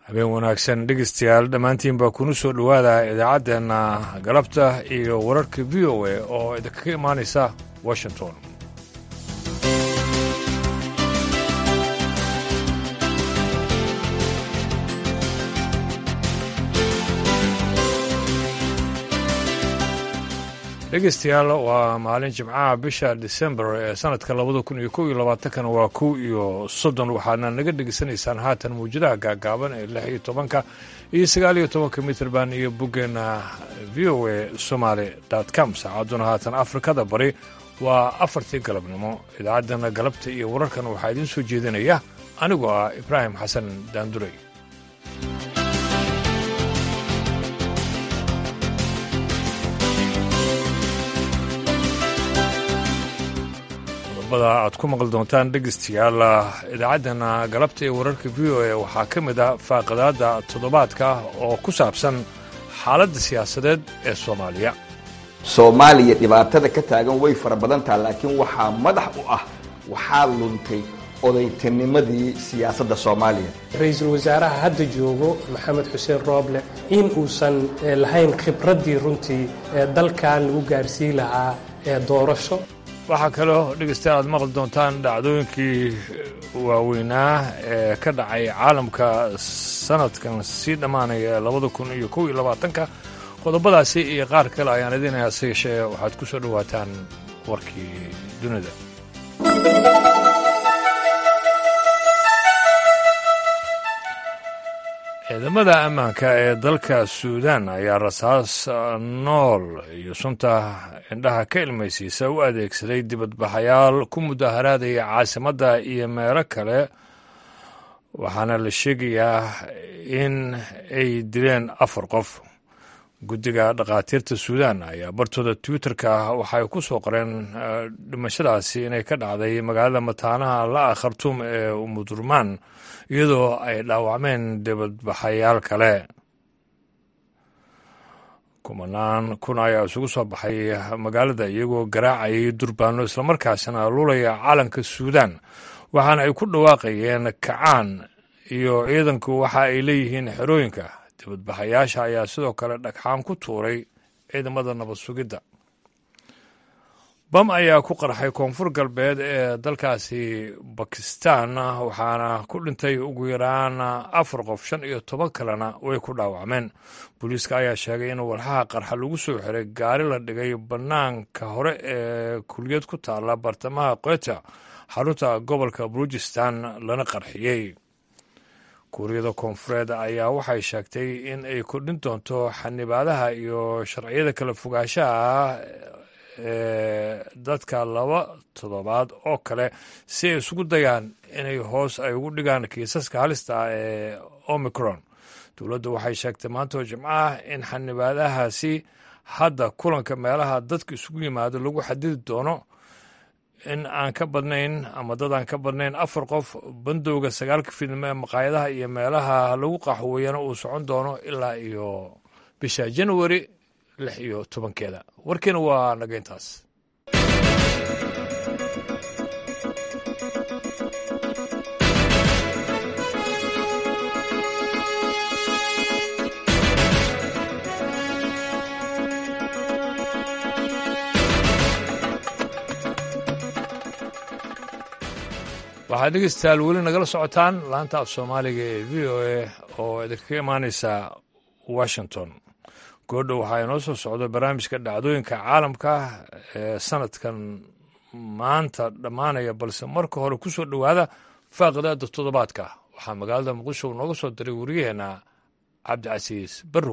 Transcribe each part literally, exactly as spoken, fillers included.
habeen wanaagsan dhegeystayaal dhammaantiin baa kuna soo dhowaada idaacaddeenna galabta iyo wararka v o a oo idinkaga imaanaysa washington. dhegeystayaal waa maalin jimcaha bisha disembar ee sanadka labada kun iyo kow iyo labaatankana waa kow iyo soddon waxaadna naga dhegeysanaysaan haatan mawjadaha gaagaaban ee lix iyo tobanka iyo sagaal iyo tobanka mitrband iyo boggeena v o a somaly dot com saacadduna haatan afrikada bari waa afartii galabnimo. idaacaddana galabta iyo wararkan waxaa idiin soo jeedinaya anigoo ah ibraahim xasan daanduray. aad ku maqli doontaan dhegeystayaal idaacaddana galabta ee wararka v o a waxaa ka mid ah faaqadaadda toddobaadka oo ku saabsan xaaladda siyaasadeed ee soomaaliya. soomaaliya dhibaatada ka taagan way fara badan taha laakiin waxaa madax u ah waxaa luntay odaytinimadii siyaasadda soomaaliya. ra-iisul wasaaraha hadda joogo maxamed xuseen rooble in uusan lahayn khibraddii runtii ee dalkan lagu gaarsiin lahaa ee doorasho. waxaa kaloo dhegeystayaal aad maqli doontaan dhacdooyinkii waaweynaa ee ka dhacay caalamka sanadkan sii dhammaanaya labada kun iyo kow iyo labaatanka. qodobadaasi iyo qaar kale ayaan idiin hase yeeshee waxaad ku soo dhowaataan warkii dunida. ciidamada ammaanka ee dalka suudaan ayaa rasaas nool iyo sunta indhaha ka ilmaysiisa u adeegsaday dibadbaxayaal ku mudaharaadaya caasimadda iyo meelo kale waxaana la sheegayaa in ay dileen afar qof. guddiga dhakhaatiirta suudaan ayaa bartooda twitterka waxay ku soo qoreen dhimashadaasi inay ka dhacday magaalada mataanaha la'a khartuum ee umudurmaan iyadoo ay dhaawacmeen dibadbaxayaal kale. kumanaan kun ayaa isugu soo baxay magaalada iyagoo garaacayay durbaano islamarkaasina lulaya calanka suudaan waxaana ay ku dhawaaqayeen kacaan iyo ciidanku waxa ay leeyihiin xerooyinka. dibadbaxayaasha ayaa sidoo kale dhagxaan ku tuuray ciidamada nabad sugidda. bam ayaa ku qarxay koonfur galbeed ee dalkaasi bakistan waxaana ku dhintay ugu yaraan afar qof shan iyo toban kalena way ku dhaawacmeen. booliiska ayaa sheegay in walxaha qarxa lagu soo xiray gaari la dhigay bannaanka hore ee kuliyad ku taalla bartamaha quetta xarunta gobolka baluujistan lana qarxiyey. kuuriyada koonfureed ayaa waxay sheegtay in ay kordhin doonto xanibaadaha iyo sharciyada kala fogaanshaha ee dadka laba toddobaad oo kale si ay isugu dayaan inay hoos ay ugu dhigaan kiisaska halista ah ee omicron. dowladda waxay sheegtay maantoo jimcaha in xanibaadahaasi hadda kulanka meelaha dadka isugu yimaado lagu xadidi doono in aan ka badnayn ama dad aan ka badnayn afar qof. bandowga sagaalka fiidnimo ee maqaayadaha iyo meelaha lagu qaxweeyana uu socon doono ilaa iyo bisha januari lix iyo tobankeeda. warkiina waa naga intaas. waxaad dhegeystayaal weli nagala socotaan laanta af soomaaliga ee v o a oo idinkaga imaanaysa washington. goordhow waxaa inoo soo socda barnaamijka dhacdooyinka caalamka ee sanadkan maanta dhammaanaya balse marka hore ku soo dhowaada faaqadaada toddobaadka. waxaa magaalada muqdisho nooga soo diray wariyaheenna cabdicasiis barrow.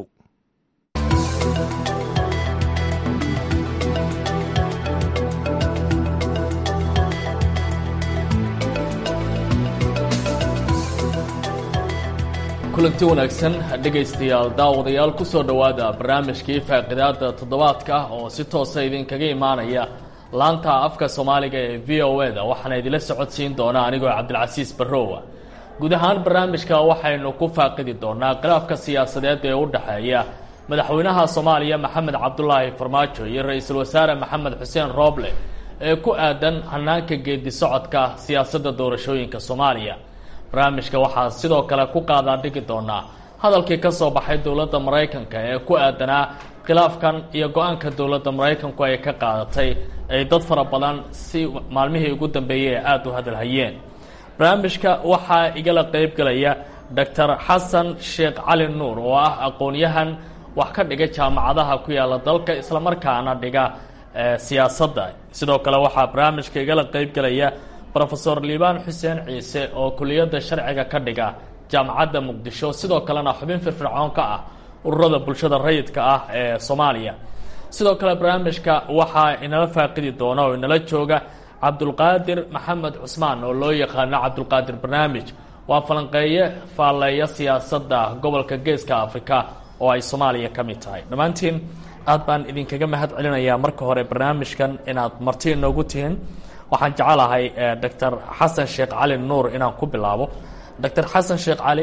kulanti wanaagsan dhegaystayaal daawadayaal ku soo dhowaada barnaamijkii faaqidaada toddobaadka oo si toosa idinkaga imaanaya laanta afka soomaaliga ee v o a da waxaana idinla socodsiin doonaa anigoo cabdilcasiis barrowa. guud ahaan barnaamijka waxaynu ku faaqidi doonaa khilaafka siyaasadeed ee u dhexeeya madaxweynaha soomaaliya maxamed cabdulaahi farmaajo iyo ra-iisul wasaare maxamed xuseen rooble ee ku aadan hanaanka geedi socodka siyaasadda doorashooyinka soomaaliya. barnaamijka waxaa sidoo kale ku qaadaa dhigi doonaa hadalkii ka soo baxay dowladda maraykanka ee ku aadanaa khilaafkan iyo go-aanka dowladda maraykanku ay ka qaadatay ay dad fara badan si maalmihii ugu dambeeyey ee aada u hadalhayeen. barnaamijka waxaa igala qeyb galaya doctor xasan sheekh cali nuur oo ah aqoon-yahan wax ka dhiga jaamacadaha ku yaala dalka islamarkaana dhiga siyaasadda. sidoo kale waxaa barnaamijka igala qeyb galaya rofesor liibaan xuseen ciise oo kuliyadda sharciga ka dhiga jaamacadda muqdisho, sidoo kalena xubin firfircoon ka ah ururada bulshada rayidka ah ee soomaaliya. sidoo kale barnaamijka waxaa inala faaqidi doona oo inala jooga cabdulqaadir maxamed cusmaan oo loo yaqaano cabdulqaadir barnaamij. waa falanqeeye faalleeya siyaasadda gobolka geeska africa oo ay soomaaliya ka mid tahay. dhammaantiin aad baan idinkaga mahad celinayaa marka hore barnaamijkan inaad marti inoogu tihiin. waxaan jecelahay doctor xasan sheekh cali nuur inaan ku bilaabo. doctor xasan sheekh cali,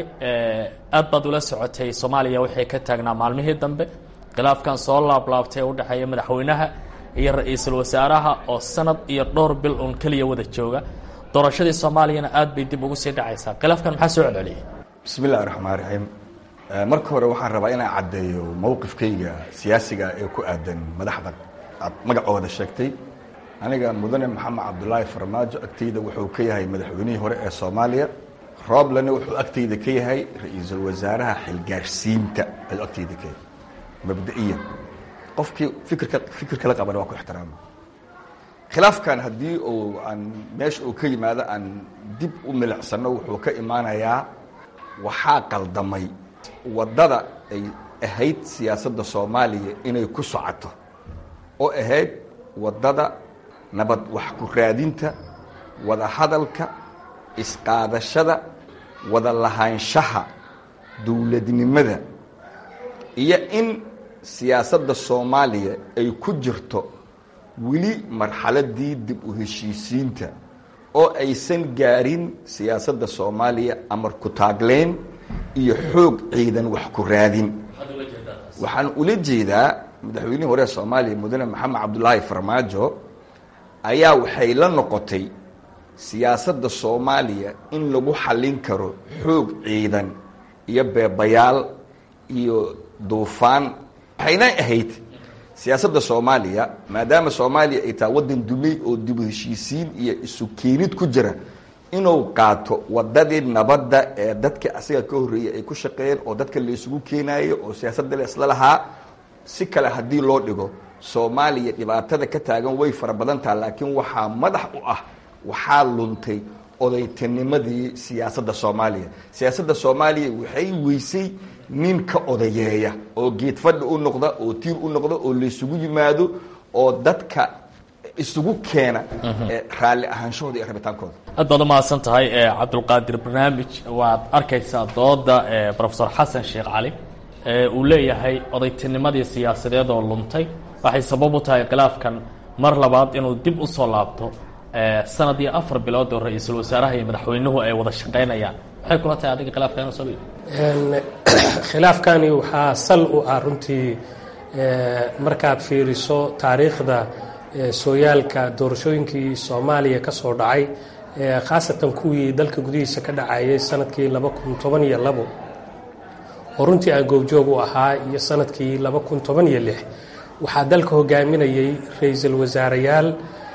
aad baad ula socotay soomaaliya waxay ka taagnaa maalmihii dambe khilaafkan soo laablaabtay ee udhexeeya madaxweynaha iyo ra-iisul wasaaraha oo sanad iyo dhowr bil uun keliya wada jooga. doorashadii soomaaliyana aad bay dib ugu sii dhacaysaa. khilaafkan maxaa soo celceliyay? bismi illahi raxmaan raxiim. marka hore waxaan rabaa inaan caddeeyo mowqifkayga siyaasiga ee ku aadan madaxda aad magacooda sheegtay. aniga mudane maxamed cabdulaahi farmaajo agtayda wuxuu ka yahay madaxweynihii hore ee soomaaliya. rooblena wuxuu agtayda ka yahay ra-iisul wasaaraha xilgaarsiinta ayuu agtayda ka yahay mabda-iyan. qofkii fikirka fikir kala qabana waa ku ixtiraama. khilaafkan haddii uu aan meesha uu ka yimaado aan dib u milicsano wuxuu ka imaanayaa waxaa qaldamay waddada ay ahayd siyaasadda soomaaliya inay ku socoto oo ahayd waddada nabad wax ku raadinta, wada hadalka, isqaadashada, wada lahaanshaha dowladnimada, iyo in siyaasadda soomaaliya ay ku jirto weli marxaladii dib u heshiisiinta oo aysan gaarin siyaasadda soomaaliya amar ku taagleen iyo xoog ciidan wax ku raadin. waxaan ula jeedaa madaxweynihii hore ee soomaaliya mudane maxamed cabdulaahi farmaajo ayaa waxay la noqotay siyaasadda soomaaliya in lagu xallin karo xoog ciidan iyo beebayaal iyo duufaan. waxayna ahayd siyaasadda soomaaliya maadaama soomaaliya ay tahay waddan dumay oo dib u heshiisiin iyo isu keenid ku jira inuu qaato waddadii nabadda ee dadka asaga ka horreeyay ay ku shaqeeyeen oo dadka la isugu keenaayo oo siyaasadda la isla lahaa. si kale haddii loo dhigo soomaaliya dhibaatada ka taagan way fara badan taha, laakiin waxaa madax u ah waxaa luntay odaytinimadii siyaasadda soomaaliya. siyaasadda soomaaliya waxay weysay nin ka odayeeya oo geed fadhi u noqda oo tiir u noqda oo laysugu yimaado oo dadka isugu keena raalli ahaanshahooda iyo rabitaankooda. aad baad umahadsan tahay cabdulqaadir barnaamij. waad arkaysaa dooda rofesor xasan sheekh cali uu leeyahay odaytinimadii siyaasadeed oo luntay waxay sabab u tahay khilaafkan mar labaad inuu dib u soo laabto sanad iyo afar bilood oo ra-iisul wasaaraha iyo madaxweynuhu ay wada shaqaynayaan. maxay kula tahay adiga khilaafkan soo khilaafkani waxaa sal u ah runtii markaad fiiriso taariikhda sooyaalka doorashooyinkii soomaaliya ka soo dhacay khaasatan kuwii dalka gudihiisa ka dhacayay sanadkii laba kun toban iyo labo oo runtii aan goobjoog u ahaa iyo sanadkii laba kun toban iyo lix waxaa dalka hogaaminayay ra-iisul wasaareyaal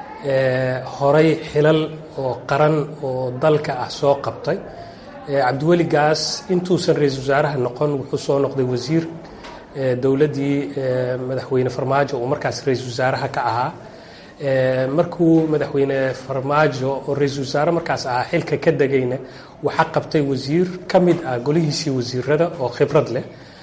horay xilal oo qaran oo dalka ah soo qabtay. cabdiweli gaas intuusan ra-iisul wasaaraha noqon wuxuu soo noqday wasiir dowladdii madaxweyne farmaajo uu markaas ra-iisul wasaaraha ka ahaa. markuu madaxweyne farmaajo oo ra-iisul wasaare markaas ahaa xilka ka degayna waxaa qabtay wasiir ka mid ah golihiisii wasiirada oo khibrad leh.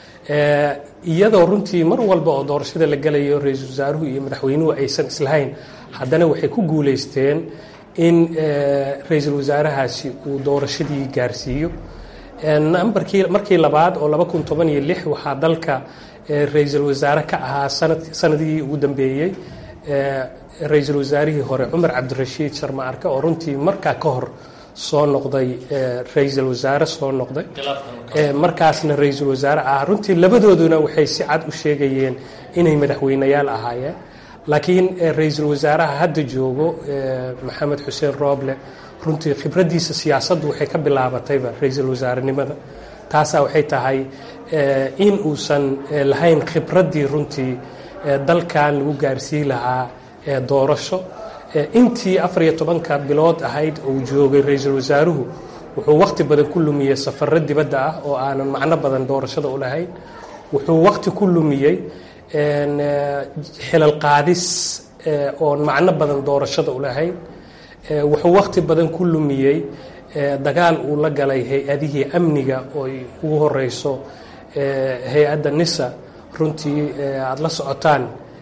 iyadoo runtii mar walba oo doorashada la galayo ra-iisul wasaaruhu iyo madaxweynuhu aysan islahayn, haddana waxay ku guulaysteen in ra-iisul wasaarahaasi uu doorashadii gaarsiiyo. nambarkii markii labaad oo laba kun toban iyo lix waxaa dalka ra-iisul wasaare ka ahaa sanad sanadii ugu dambeeyey ra-iisul wasaarihii hore cumar cabdirashiid sharma arke oo runtii markaa ka hor soo noqday ra-iisul wasaare soo noqday markaasna ra-iisul wasaare ah. runtii labadooduna waxay si cad u sheegayeen inay madaxweyneyaal ahaayeen. laakiin ra-iisul wasaaraha hadda joogo maxamed xuseen rooble runtii khibraddiisa siyaasaddu waxay ka bilaabatayba ra-iisul wasaarenimada taasaa waxay tahay in uusan lahayn khibraddii runtii dalkan lagu gaarsiin lahaa doorasho intii afar iyo tobanka bilood ahayd uu joogay ra-iisul wasaaruhu wuxuu wakhti badan ku lumiyey safarro dibadda ah oo aanan macno badan doorashada u lahayn wuxuu wakhti ku lumiyey xilal qaadis oon macno badan doorashada u lahayn wuxuu wakhti badan ku lumiyey dagaal uu la galay hay-adihii amniga oo ugu horeyso hay-adda nisa runtii aada la socotaan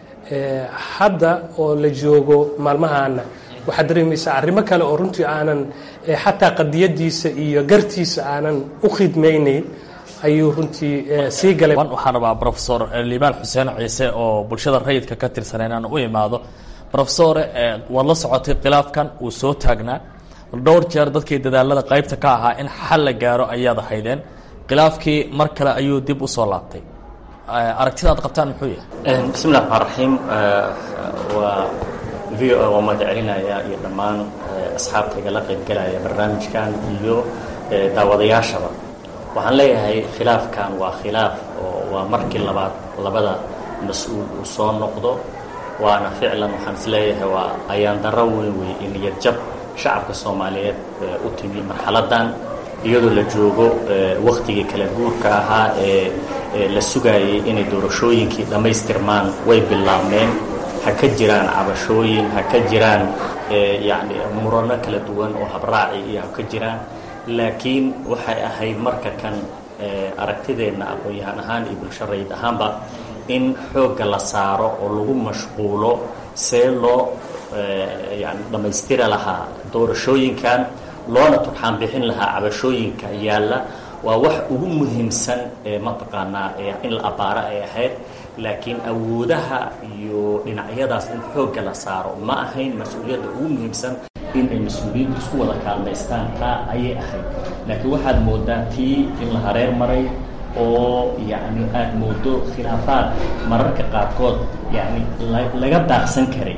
hadda oo la joogo maalmahaana waxaad dareemaysaa arrimo kale oo runtii aanan xataa qadiyadiisa iyo gartiisa aanan u khidmaynayn ayuu runtii sii galay. waxaan rabaa profesor liibaan xuseen ciise oo bulshada rayidka ka tirsan inaan u imaado. profesor waad la socotay khilaafkan uu soo taagnaa dhowr jeer dadkii dadaalada qaybta ka ahaa in xal la gaaro ayaad ahaydeen. khilaafkii mar kale ayuu dib u soo laabtay. aragtida aad qabtaan muxuu yahay? bismi illahi raxmaan raxiim. waa v o a waa mahadcelinaya iyo dhammaan asxaabta igala qaybgalaya barnaamijkan iyo daawadayaashaba. waxaan leeyahay khilaafkan waa khilaaf oo waa markii labaad labada mas-uul uu soo noqdo, waana ficlan waxaan is leeyahay waa ayaan darro weyn wey in niyadjab shacabka soomaaliyeed u timi marxaladan iyadoo la joogo waktigii kala guurka ahaa ee la sugayay inay doorashooyinkii dhammaystirmaan way bilaabmeen. ha ka jiraan cabashooyin, ha ka jiraan yani murano kala duwan oo habraaci iyo ha ka jiraan, laakiin waxay ahayd marka kan aragtideenna aqoon-yahan ahaan iyo bulsho rayid ahaanba in xoogga la saaro oo lagu mashquulo see loo yani dhammaystiri lahaa doorashooyinkan loona turxaan bixin lahaa cabashooyinka yaalla. waa wax ugu muhiimsan ee mataqaanaa in la abaaro ay ahayd, laakiin awoodaha iyo dhinacyadaas in xoogga la saaro ma ahayn mas-uuliyadda ugu muhiimsan in ay mas-uuliyiintu isku wada kaalmaystaan. taa ayay ahayd, laakiin waxaad moodaa tii in la hareer maray oo yani aad moodo khilaafaad mararka qaarkood yani laga daaqsan karay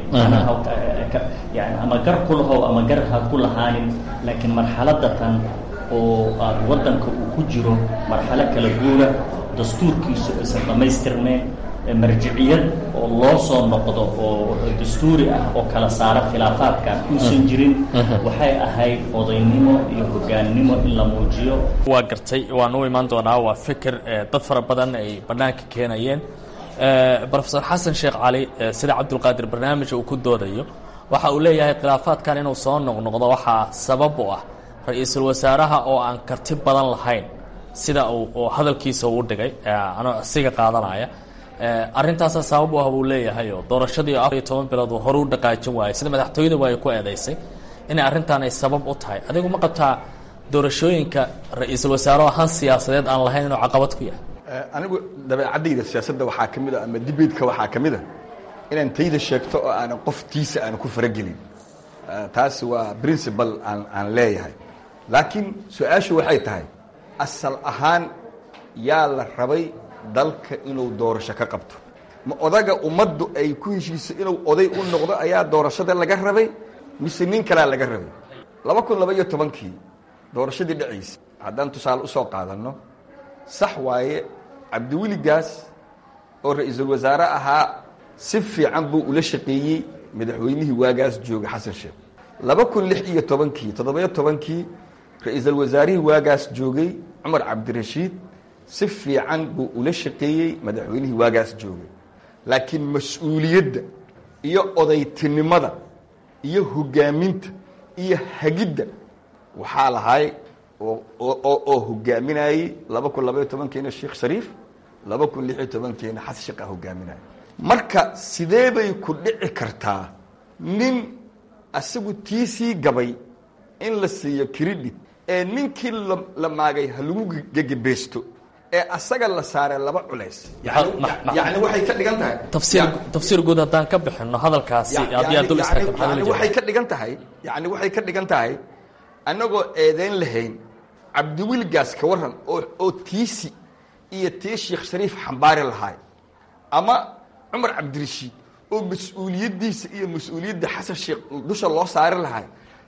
yani ama gar ku lahow ama gar ha ku lahaanin, laakiin marxaladatan oo aad waddanka uu ku jiro marxalo kala guura, dastuurkiisu aysan dhammaystirneen, marjiciyad oo loo soo noqdo oo dastuuri ah oo kala saara khilaafaadkan uusan jirin. waxay ahayd odaynimo iyo hogaannimo in la muujiyo. waa gartay, waan u imaan doonaa. waa fikir dad fara badan ay bannaanka keenayeen. profesor xasan sheekh cali sida cabdulqaadir barnaamij uu ku doodayo waxa uu leeyahay khilaafaadkan inuu soo noqnoqdo waxaa sabab u ah ra-iisul wasaaraha oo aan karti badan lahayn sida uu hadalkiisa u dhigay anoo asiga qaadanaya. arrintaasa sabab u ah buu leeyahay oo doorashadii afar iyo toban bilood uu hore u dhaqaajin waayay sida madaxtooyada waa ay ku eedaysay inay arrintan ay sabab u tahay. adigu ma qabtaa doorashooyinka ra-iisul wasaaraha han siyaasadeed aan lahayn inuu caqabad ku yahay? anigu dabeecadayda siyaasadda waxaa ka mid a ama dibeedka waxaa ka mid a inaan tayda sheegto oo aanan qoftiisa aan ku faragelin. taasi waa principle aan aan leeyahay. laakiin su-aashu waxay tahay asal ahaan yaa la rabay dalka inuu doorasho ka qabto? ma odaga ummaddu ay ku heshiiso inuu oday u noqdo ayaa doorashada laga rabay, mise nin kalea laga rabay? laba kun laba iyo tobankii doorashadii dhacaysa haddaan tusaale usoo qaadanno, sax waaye cabdiweligaas oo ra-iisul wasaare ahaa si fiican buu ula shaqeeyey madaxweynihii waagaas jooga xasan sheekh. laba kun lix iyo tobankii toddobiyo tobankii ra-iisul wasaarihii waagaas joogay cumar cabdirashiid si fiican buu ula shaqeeyey madaxweynihii waagaas joogay. laakiin mas-uuliyadda iyo odaytinimada iyo hogaaminta iyo hagidda waxaa lahay oo hogaaminayey laba kun labaiyo tobankiina sheekh shariif, laba kun lix iyo tobankiina xasan sheekh a hogaaminaya. marka sidee bay ku dhici kartaa nin asagu tiisii gabay in la siiyo credit ee ninkii la maagay ha lagu gegebeesto ee asaga la saaray laba culays? yani waxay ka dhigan tahay tafsiir guud haddaan ka bixino hadalkaasi haddii aad dul istaagto waxay ka dhigan tahay yani waxay ka dhigan tahay annagoo eedeyn lahayn cabdiweligaas ka waran oo oo tiisi iyo tii sheekh shariif xambaari lahaay, ama cumar cabdirashiid oo mas-uuliyaddiisa iyo mas-uuliyadda xasan sheekh dusha loo saari lahay,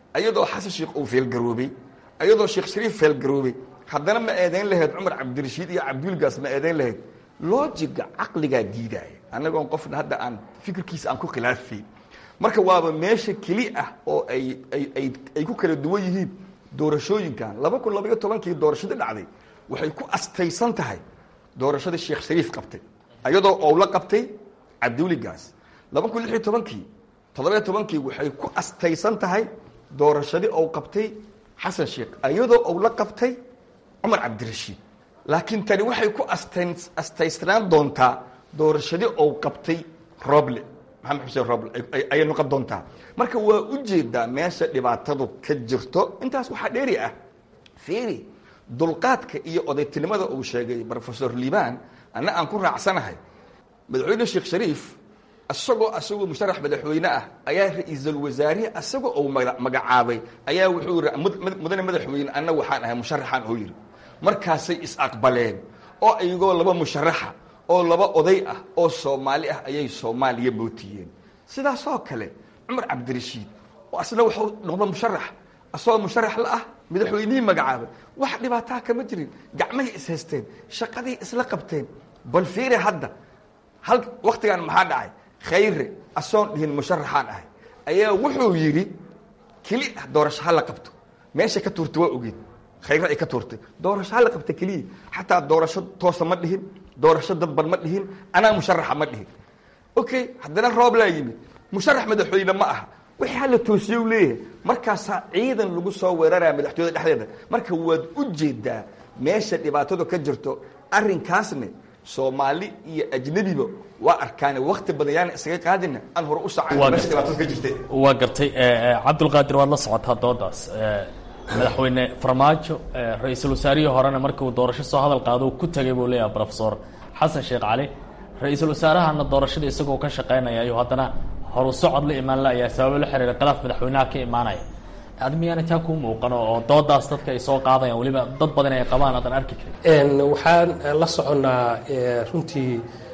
ayadoo xasan sheekh uu feelgaroobay ayadoo sheekh shariif feelgaroobay haddana ma eedayn lahayd cumar cabdirashiid iyo cabdulgaas ma eedayn lahayd lojiga caqligaa diidaaya annagoon qofna hadda aan fikirkiisa aan ku khilaafayn marka waaba meesha keli ah oo ay ay ay ay ku kala duwan yihiin doorashooyinkan laba kun labaiyo tobankii doorashadii dhacday waxay ku astaysan tahay doorashadii sheekh shariif qabtay ayadoo owla qabtay cabdiwligaas laba kun lix iyo tobankii toddobiyo tobankii waxay ku astaysan tahay doorashadii ou qabtay xasan sheekh ayadoo owla qabtay cumar cabdirashiid laakiin tani waxay ku astayn astaysnaan doontaa doorashadii ou qabtay roble maxamed xuseen roble ayay noqon doontaa marka waa u jeedaa meesha dhibaatadu ka jirto intaas waxaa dheeri ah fiiri dulqaadka iyo odaytinimada uu sheegay professor liban anna aan ku raacsanahay madaxweyne sheekh shariif isagoo asagoo musharax madaxweyne ah ayaa ra-iisul wasaarihi asagoo uu magacaabay ayaa wuxuu yidhi mudane madaxweyne anna waxaan ahay musharaxaan oo yidhi markaasay is-aqbaleen oo iyagoo laba musharaxa oo laba oday ah oo soomaali ah ayay soomaaliya mootiyeen sidaasoo kale cumar cabdirashiid oo asna wuxuu noqda musharax asagoo musharax la ah madaxweynihii magacaabay wax dhibaataa kama jirin gacmahay is haysteen shaqadii isla qabteen bal fiiri hadda hal waktigan maxaa dhacay khayre asoon dhihin musharaxaan ahay ayaa wuxuu yidhi keli ah doorasho ha la qabto meesha ka tuurta waa ogeed khayre ay ka tuurtay doorasho ha la qabta keliya xataa doorasho toosa ma dhihin doorasho dadban ma dhihin anaa musharaxa ma dhihin okay haddana roob laa yimid musharax madaxweyne ma aha wixii hala toosiye u leeyahay markaasaa ciidan lagu soo weeraraya madaxtooyada dhexdeeda marka waad u jeedaa meesha dhibaatadu ka jirto arrinkaasne soomaali iyo ajnabiba waa arkaane wakti badan yaana isaga qaadina aan hore u socon meesha dhibaatada ka jirtay waa gartay cabdulqaadir waad la socotaa doodaas madaxweyne farmaajo ra-iisul wasaarihii horena markii uu doorasho soo hadal qaado ku tagay buu leeyahay professor xasan sheekh cali ra-iisul wasaarahana doorashada isagoo ka shaqaynaya ayuu haddana horu socod la imaan la ayaa sababo la xiriira khilaaf madaxweynaha ka imaanaya ad miyaana taa kuu muuqano oo doodaas dadka ay soo qaadayaan weliba dad badan ay qabaan aadan arki karin waxaan la soconnaa runtii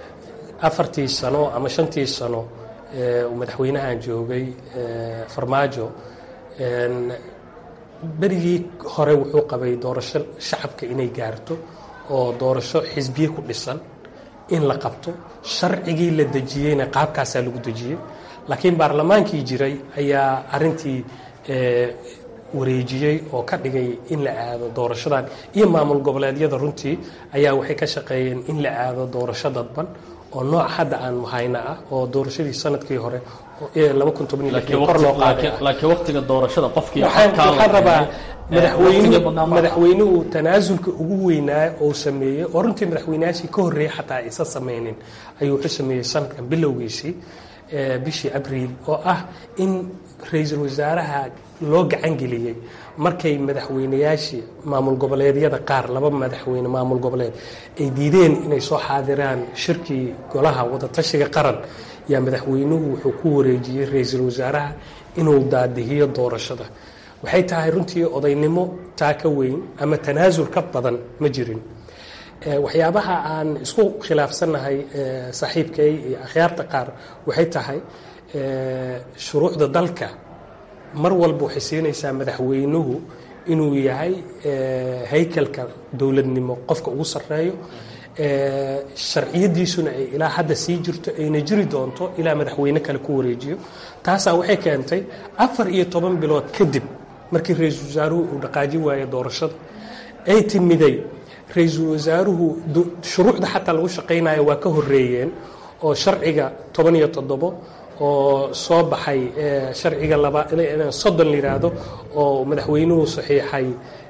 afartii sano ama shantii sano uu madaxweynahan joogay farmaajo berigii hore wuxuu qabay doorasho shacabka inay gaarto oo doorasho xisbiye ku dhisan in la qabto sharcigii la dejiyeyna qaabkaasaa lagu dejiyey laakiin baarlamaankii jiray ayaa arintii wareejiyey oo ka dhigay in la aado doorashadan iyo maamul goboleedyada runtii ayaa waxay ka shaqeeyeen in la aado doorasho dadban oo nooc hadda aan hayna ah oo doorashadii sanadkii hore laba kun toban iyo lix kor loo qaaday laakiin waqtiga doorashada qofkii waxaan rabaa madaxweyne madaxweynuhu tanaasulka ugu weynaa oo sameeyey oo runtii madaxweynayaashii ka horreeyay xataa isa sameynin ayuu wuxuu sameeyey sanadkan bilowgiisii bishii abriil oo ah in ra-iisul wasaaraha loo gacan geliyey markay madaxweynayaashii maamul goboleedyada qaar laba madaxweyne maamul goboleed ay diideen inay soo xaadiraan shirkii golaha wadatashiga qaran yaa madaxweynuhu wuxuu ku wareejiyey ra-iisul wasaaraha inuu daadihiyo doorashada waxay tahay runtii odaynimo taa ka weyn ama tanaasul ka badan ma jirin waxyaabaha aan isku khilaafsannahay saaxiibkay iyo akhyaarta qaar waxay tahay shuruucda dalka mar walba waxay siinaysaa madaxweynuhu inuu yahay haykalka dowladnimo qofka ugu sarreeyo sharciyadiisuna ay ilaa hadda sii jirto ayna jiri doonto ilaa madaxweyne kale ku wareejiyo taasaa waxay keentay afar iyo toban bilood kadib markii ra-iisul wasaaruhu uu dhaqaaji waayo doorashada ay timiday ra-iisul wasaaruhu shuruucda xataa lagu shaqaynayo waa ka horeeyeen oo sharciga toban iyo toddobo oo soo baxay sharciga laba soddon la yidhaahdo oo madaxweynuhu saxiixay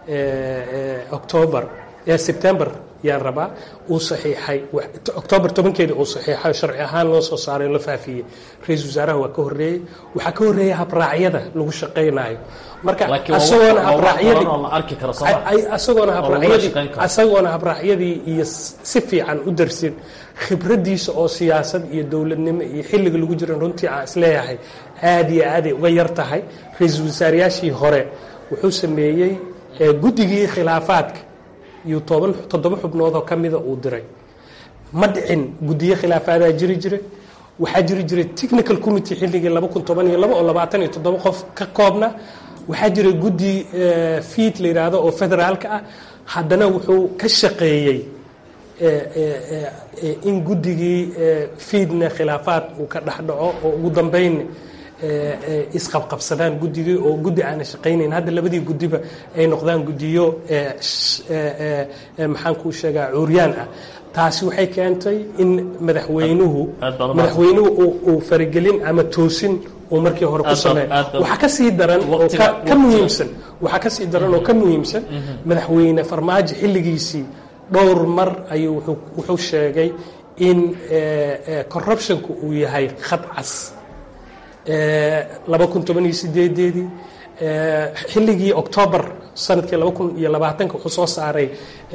octoobar sebtembar yaan rabaa uu saxiixay octoobar tobankeeda uu saxiixay sharci ahaan loo soo saaray la faafiyey ra-iisul wasaaraha waa ka horreeyey waxaa ka horreeya habraacyada lagu shaqaynayo marka asagoona habraacyadii asagoona habraacyadii asagoona habraacyadii iyo si fiican u darsin khibradiisa oo siyaasad iyo dowladnimo iyo xilliga lagu jiran runtii aan isleeyahay aad iyo aaday uga yar tahay ra-iisul wasaarayaashii hore wuxuu sameeyey guddigii khilaafaadka iyo toban toddoba xubnood oo ka mida uu diray ma dhicin guddiyo khilaafaadaha jiri jiray waxaa jiri jiray technical committee xilligii laba kun toban iyo laba oo labaatan iyo toddoba qof ka koobna waxaa jira guddi fiid la yidhaahdo oo federaalka ah haddana wuxuu ka shaqeeyey in guddigii fiidna khilaafaad uu ka dhex dhaco oo ugu dambeyn isqabqabsadaan guddigii oo guddi aana shaqaynayn hadda labadii guddiba ay noqdaan guddiyo maxaan kuu sheegaa cuuryaan ah taasi waxay keentay in madaxweynuhu madaxweynuhu uu faragelin ama toosin uu markii hore ku sameeyo waxaa ka sii daran oo ka muhiimsan waxaa ka sii daran oo ka muhiimsan madaxweyne farmaajo xilligiisii dhowr mar ayuu wuxuu sheegay in corruptionku uu yahay khad cas laba kun toban iyo sideedeedii xilligii octoobar sanadkii laba kun iyo labaatanka wuxuu soo saaray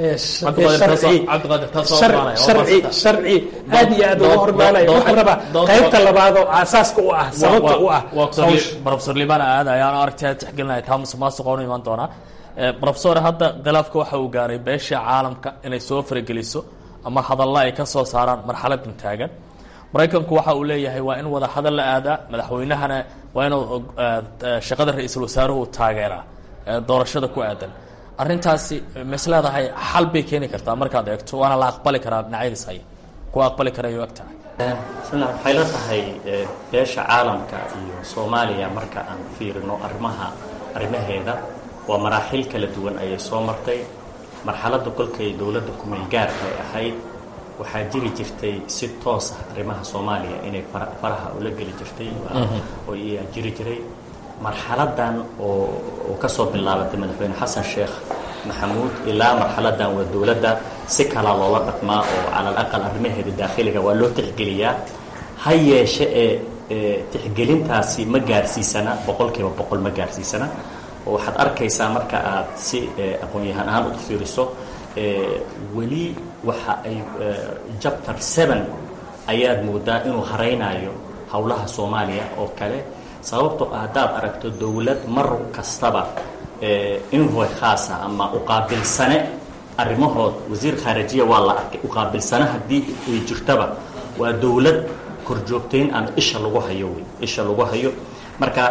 sharci aad iyo aad uga hormaanaya waxaan rabaa qaybta labaad oo aasaaska u ah sababta u ah professor liban aad ayaan aragtida tixgelinaya taa musuqmaasuqa u imaan doonaa professor hadda khilaafka waxa uu gaaray beesha caalamka inay soo farageliso ama hadalla ay ka soo saaraan marxaladan taagan maraykanku waxa uu leeyahay waa in wada hadal la aadaa madaxweynahana waa inuu shaqada ra-iisul wasaaruhu taageeraa doorashada ku aadan arrintaasi mas leedahay xal bay keeni kartaa markaad eegto waana la aqbali karaa dhinacyadiis haya kuwa aqbali kara ayuu eg tahay waxay la tahay beesha caalamka iyo soomaaliya marka aan fiirino arrimaha arrimaheeda waa maraaxil kala duwan ayay soo martay marxaladda kolkay dowladda ku-meelgaarka ay ahayd waxaa jiri jirtay si toos ah arrimaha soomaaliya inay faraha ula geli jirtay oo iyaa jiri jiray marxaladan oo oo ka soo bilaabatay madaxweyne xasan sheekh maxamuud ilaa marxaladan waa dowladda si kala loola dhaqmaa oo cala alaqal arrimaheeda daakhiliga waa loo tixgeliyaa ha yeeshe ee tixgelintaasi ma gaarsiisana boqolkiiba boqol ma gaarsiisana oo waxaad arkaysaa marka aad si aqoon-yahan ahaan u fiiriso weli waxa ay chapter seven ayaad moodaa inuu haraynayo howlaha soomaaliya oo kale sababtoo ah haddaad aragto dowlad mar kastaba invoy khaasa ama uqaabilsane arrimahood wasiir khaarijiya waa la arkay uqaabilsane haddii ay jirtaba waa dowlad korjoogtayn aan isha lagu hayo wey isha lagu hayo marka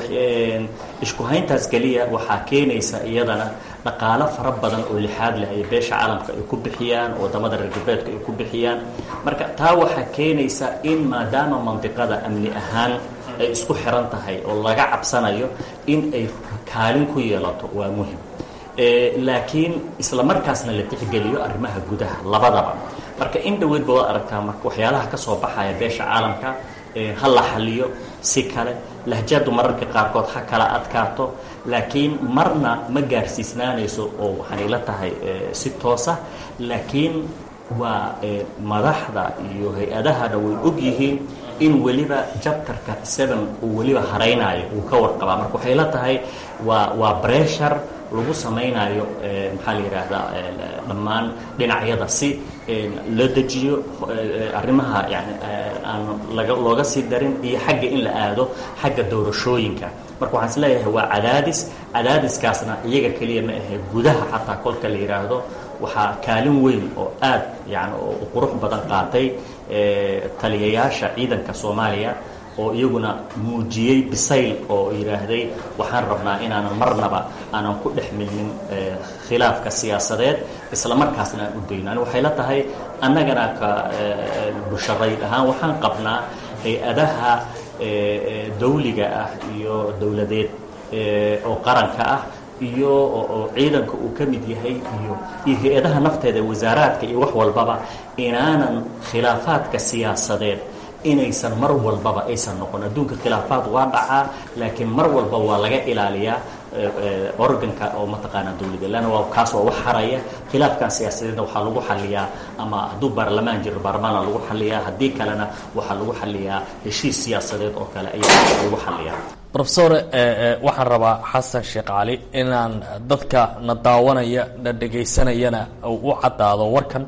isku hayntaas keliya waxaa keenaysa iyadana dhaqaalo fara badan oo lixaad leh ay beesha caalamka ay ku bixiyaan wadamada reer galbeedka ay ku bixiyaan marka taa waxaa keenaysa in maadaama mandiqada amni ahaan ay isku xiran tahay oo laga cabsanayo in ay kaalin ku yeelato waa muhim laakiin isla markaasna la tixgeliyo arrimaha gudaha labadaba marka in dhaweedba waad aragtaa marka waxyaalaha ka soo baxaya beesha caalamka ha la xaliyo si kale lahjadu mararka qaarkood ha kala adkaato laakiin marna ma gaarsiisnaanayso oo waxaanay la tahay si toosa laakiin waa madaxda iyo hay-adahana way og yihiin in weliba chapterka seven uu weliba haraynayo uu ka warqabaa marka waxay la tahay waa waa pressure lagu samaynayo maxaa la yidhaahdaa dhammaan dhinacyada si loo dejiyo arrimaha yani aan laga looga sii darin iyo xagga in la aado xagga doorashooyinka marka waxaan is leeyahay waa cadaadis cadaadiskaasna iyaga keliya ma ahe gudaha xataa kolka la yidhaahdo waxaa kaalin weyn oo aad yani oo qurux badan qaatay taliyayaasha ciidanka soomaaliya oo iyaguna muujiyey bisayl oo yidhaahday waxaan rabnaa inaanan marnaba aanan ku dhex milmin khilaafka siyaasadeed isla markaasna aan u dayno ani waxay la tahay annagana ka busharayd ahaan waxaan qabnaa hay-adaha dawliga ah iyo dowladeed oo qaranka ah iyo oo ciidanka uu ka mid yahay iyo iyo hay-adaha nafteeda wasaaraadka iyo wax walbaba inaanan khilaafaadka siyaasadeed inaysan mar walbaba aysan noqon adduunka khilaafaad waa dhacaa laakiin mar walba waa laga ilaaliyaa organka oo mataqaanaa dawladda lana waa kaas waa wax haraya khilaafkan siyaasadeedna waxaa lagu xaliyaa ama hadduu baarlamaan jiro baarlamaana lagu xaliyaa haddii kalena waxaa lagu xaliyaa heshiis siyaasadeed oo kale ayaa lagu xaliyaa professor waxaan rabaa xasan sheekh cali inaan dadka na daawanaya na dhegaysanayana u caddaado warkan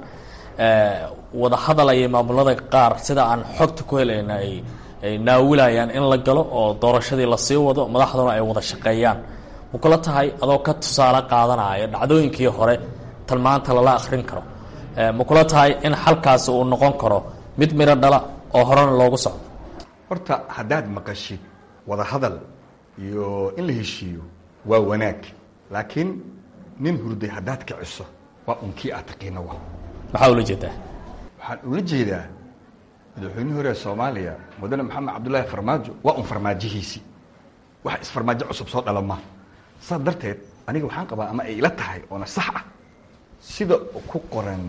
wada hadalaya maamulada qaar sida aan xogta ku helayna ay ay naawilayaan in la galo oo doorashadii lasii wado madaxduna ay wada shaqeeyaan ma kula tahay adoo ka tusaale qaadanaya dhacdooyinkii hore tan maanta lala akrin karo ma kula tahay in xalkaasi uu noqon karo mid midho dhala oo horena loogu socdo horta haddaad maqashid wada hadal iyo in la heshiiyo waa wanaag laakiin nin hurday haddaad kiciso waa unkii aad taqiina wa maxaa ula jeedaa waxaan ula jeedaa madaxweynihii hore ee soomaaliya mudane maxamed cabdullaahi farmaajo waa un farmaajihiisii wax isfarmaajo cusub soo dhalama saas darteed aniga waxaan qabaa ama ay ila tahay oona sax ah sida ku qoran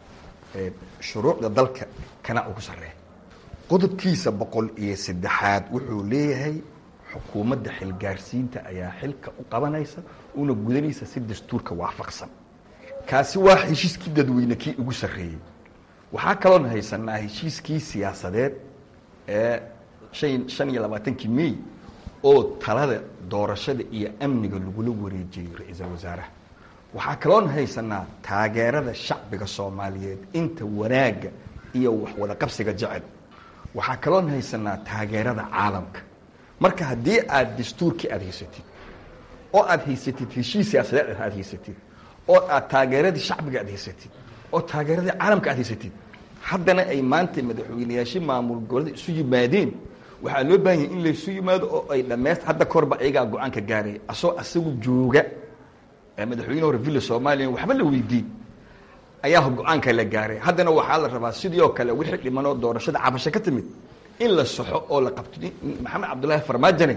shuruucda dalka kana ugu sarreeya qodobkiisa boqol iyo saddexaad wuxuu leeyahay xukuumadda xilgaarsiinta ayaa xilka u qabanaysa una gudanaysa si dastuurka waafaqsan kaasi waa heshiiskii dadweyne kii ugu sarreeyey waxaa kaloon haysanaa heshiiskii siyaasadeed ee an shan iyo labaatankii mey oo talada doorashada iyo amniga lagula wareejiyey ra-iisul wasaaraha waxaa kaloon haysanaa taageerada shacbiga soomaaliyeed inta wanaagga iyo waxwada qabsiga jecel waxaa kaloon haysanaa taageerada caalamka marka haddii aad dastuurkii aad haysatid oo aad haysatid heshiis siyaasadeed aad haysatid oo aad taageeradii shacbiga aad haysatid oo taageeradii caalamka aad haysatid haddana ay maanta madaxweyneyaashii maamul gobollada isu yimaadeen waxaa loo baahan yahay in laysu yimaado oo ay dhammayst hadda kahorba ayagaa go-aanka gaaraya asoo asagu jooga madaxweyne hore villa soomaaliya waxba la weydiin ayaa go-aanka la gaaray haddana waxaa la rabaa sidii oo kale wixii dhimanoo doorashada cabasho ka timid in la saxo oo la qabto maxamed cabdullaahi farmaajane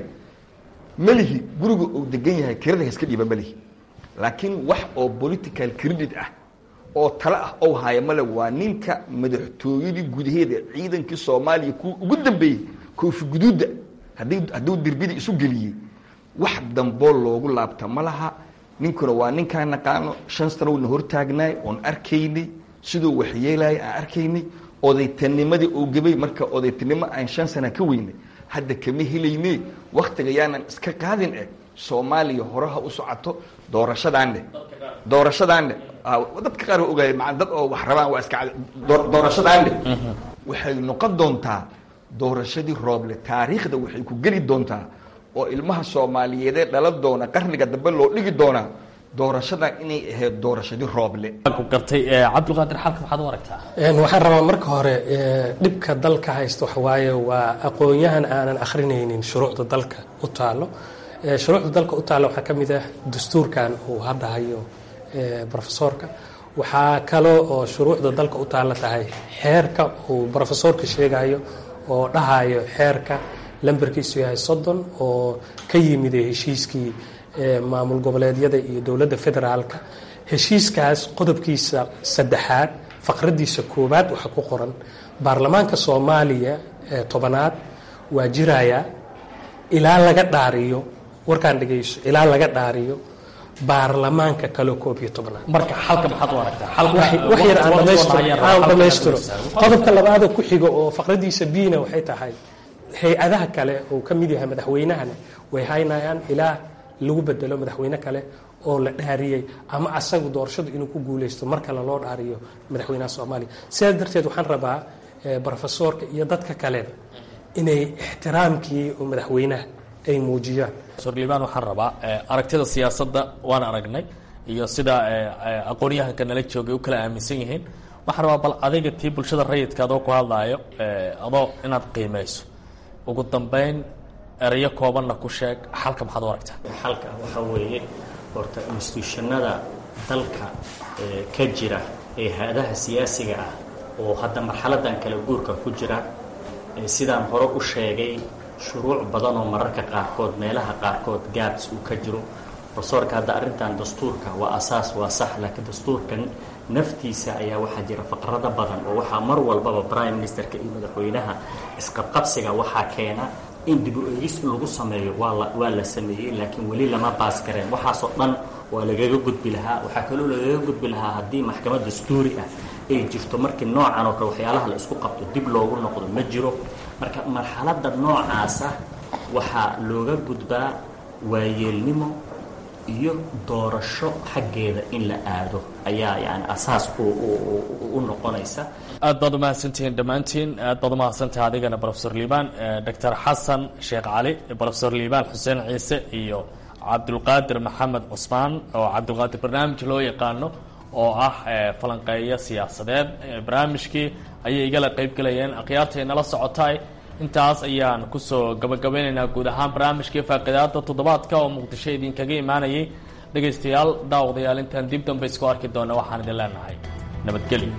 melihi guriga uu degan yahay kirada hayska dhiiba melihi laakiin wax oo political credit ah oo tale ah ou haya male waa ninka madaxtooyadii gudaheeda ciidankii soomaaliya kuwa ugu dambeeyey koofi guduudda haddii hadduu derbidii isu geliyey wax damboo loogu laabta ma laha ninkuna waa ninkaan naqaano shan sano wayna hortaagnaay oon arkaynay siduu waxyeelaya aan arkaynay odaytanimadii oo gabay marka odaytanimo aan shan sana ka weynay hadda kama helayne waktiga yaanan iska qaadin eh soomaaliya horaha u socoto doorashadaanne doorashadaanne dadka qaar waa ogaaya maa dad oo wax rabaan waa iska doorashadaanne waxay noqon doontaa doorashadii rooble taariikhda waxay ku geli doontaa oo ilmaha soomaaliyeedee dhala doona qarniga dambe loo dhigi doonaa doorashadan inay ahayd doorashadii rooble ku gartay cabdulqaadir xalka maxaad u aragtaa waxaan rabaa marka hore dhibka dalka haysta waxa waaye waa aqoon-yahan aanan akhrinaynin shuruucda dalka u taalo shuruucda dalka u taalo waxaa ka mid ah dastuurkan uu hadda hayo brofesorka waxaa kaloo oo shuruucda dalka u taalla tahay xeerka uu brofesorka sheegayo oo dhahayo xeerka lambarkiisu yahay soddon oo ka yimiday heshiiskii maamul goboleedyada iyo dowladda federaalka heshiiskaas qodobkiisa saddexaad faqradiisa koowaad waxaa ku qoran baarlamaanka soomaaliya ee tobanaad waa jiraya ilaa laga dhaariyo warkaan dhegayso ilaa laga dhaariyo baarlamaanka kale koob iyo tobnaad marka xalka maxaad u aragtaa wax yar aan dhamaystiro aan dhamaystiro qodobka labaad ku xiga oo faqradiisa biina waxay tahay hay-adaha kale oo ka mid yahay madaxweynahana way haynayaan ilaa lagu bedelo madaxweyne kale oo la dhaariyey ama asagu doorashadu inuu ku guuleysto mar kale loo dhaariyo madaxweynaha soomaaliya sidaas darteed waxaan rabaa brofesorka iyo dadka kaleba inay ixtiraamkii oo madaxweynaha ay muujiyaan liibaan waxaan rabaa aragtida siyaasadda waan aragnay iyo sida aqoon-yahanka nala joogay u kala aaminsan yihiin waxaan rabaa bal adiga tii bulshada rayidka adoo ku hadlaayo adoo inaad qiimeyso ugu dambeyn erayo koobanna ku sheeg xalka maxaad u aragtaa xalka waxaa weeye horta institutionada dalka ka jira ee hay-adaha siyaasiga ah oo hadda marxaladan kala guurka ku jira sidaan hore u sheegay shuruuc badan oo mararka qaarkood meelaha qaarkood gaabs uu ka jiro profesorka hadda arrintan dastuurka waa asaas waa sax laakiin dastuurkan naftiisa ayaa waxaa jira faqrado badan oo waxaa mar walbaba prime ministerka iyo madaxweynaha isqabqabsiga waxaa keena in dib u eegis lagu sameeyo waa la waa la sameeyey laakiin weli lama baas kareen waxaasoo dhan waa lagaga gudbi lahaa waxaa kaloo lagaga gudbi lahaa haddii maxkamad dastuuri ah ay jirto markii noocan oo kale waxyaalaha la isku qabto dib loogu noqdo ma jiro marka marxaladda noocaasa waxaa looga gudbaa waayeelnimo iyo doorasho xaggeeda in la aado ayaa yani asaas u noqonaysa aad baad umahadsantihiin dhammaantiin aad baad umahadsantaha adigana brofesor liibaan doctor xasan sheekh cali brofesor liibaan xuseen ciise iyo cabdulqaadir maxamed cusmaan oo cabdulqaadir barnaamij loo yaqaano oo ah falanqeeyo siyaasadeed barnaamijkii ayay igala qayb gelayeen akhyaartay nala socotaay intaas ayaan kusoo gabagabeynaynaa guud ahaan barnaamijkii faaqidaada toddobaadka oo muqdisho idinkaga imaanayay dhegaystayaal daawadayaal intaan dib dambe isku arki doona waxaan idin leenahay nabadgelyo.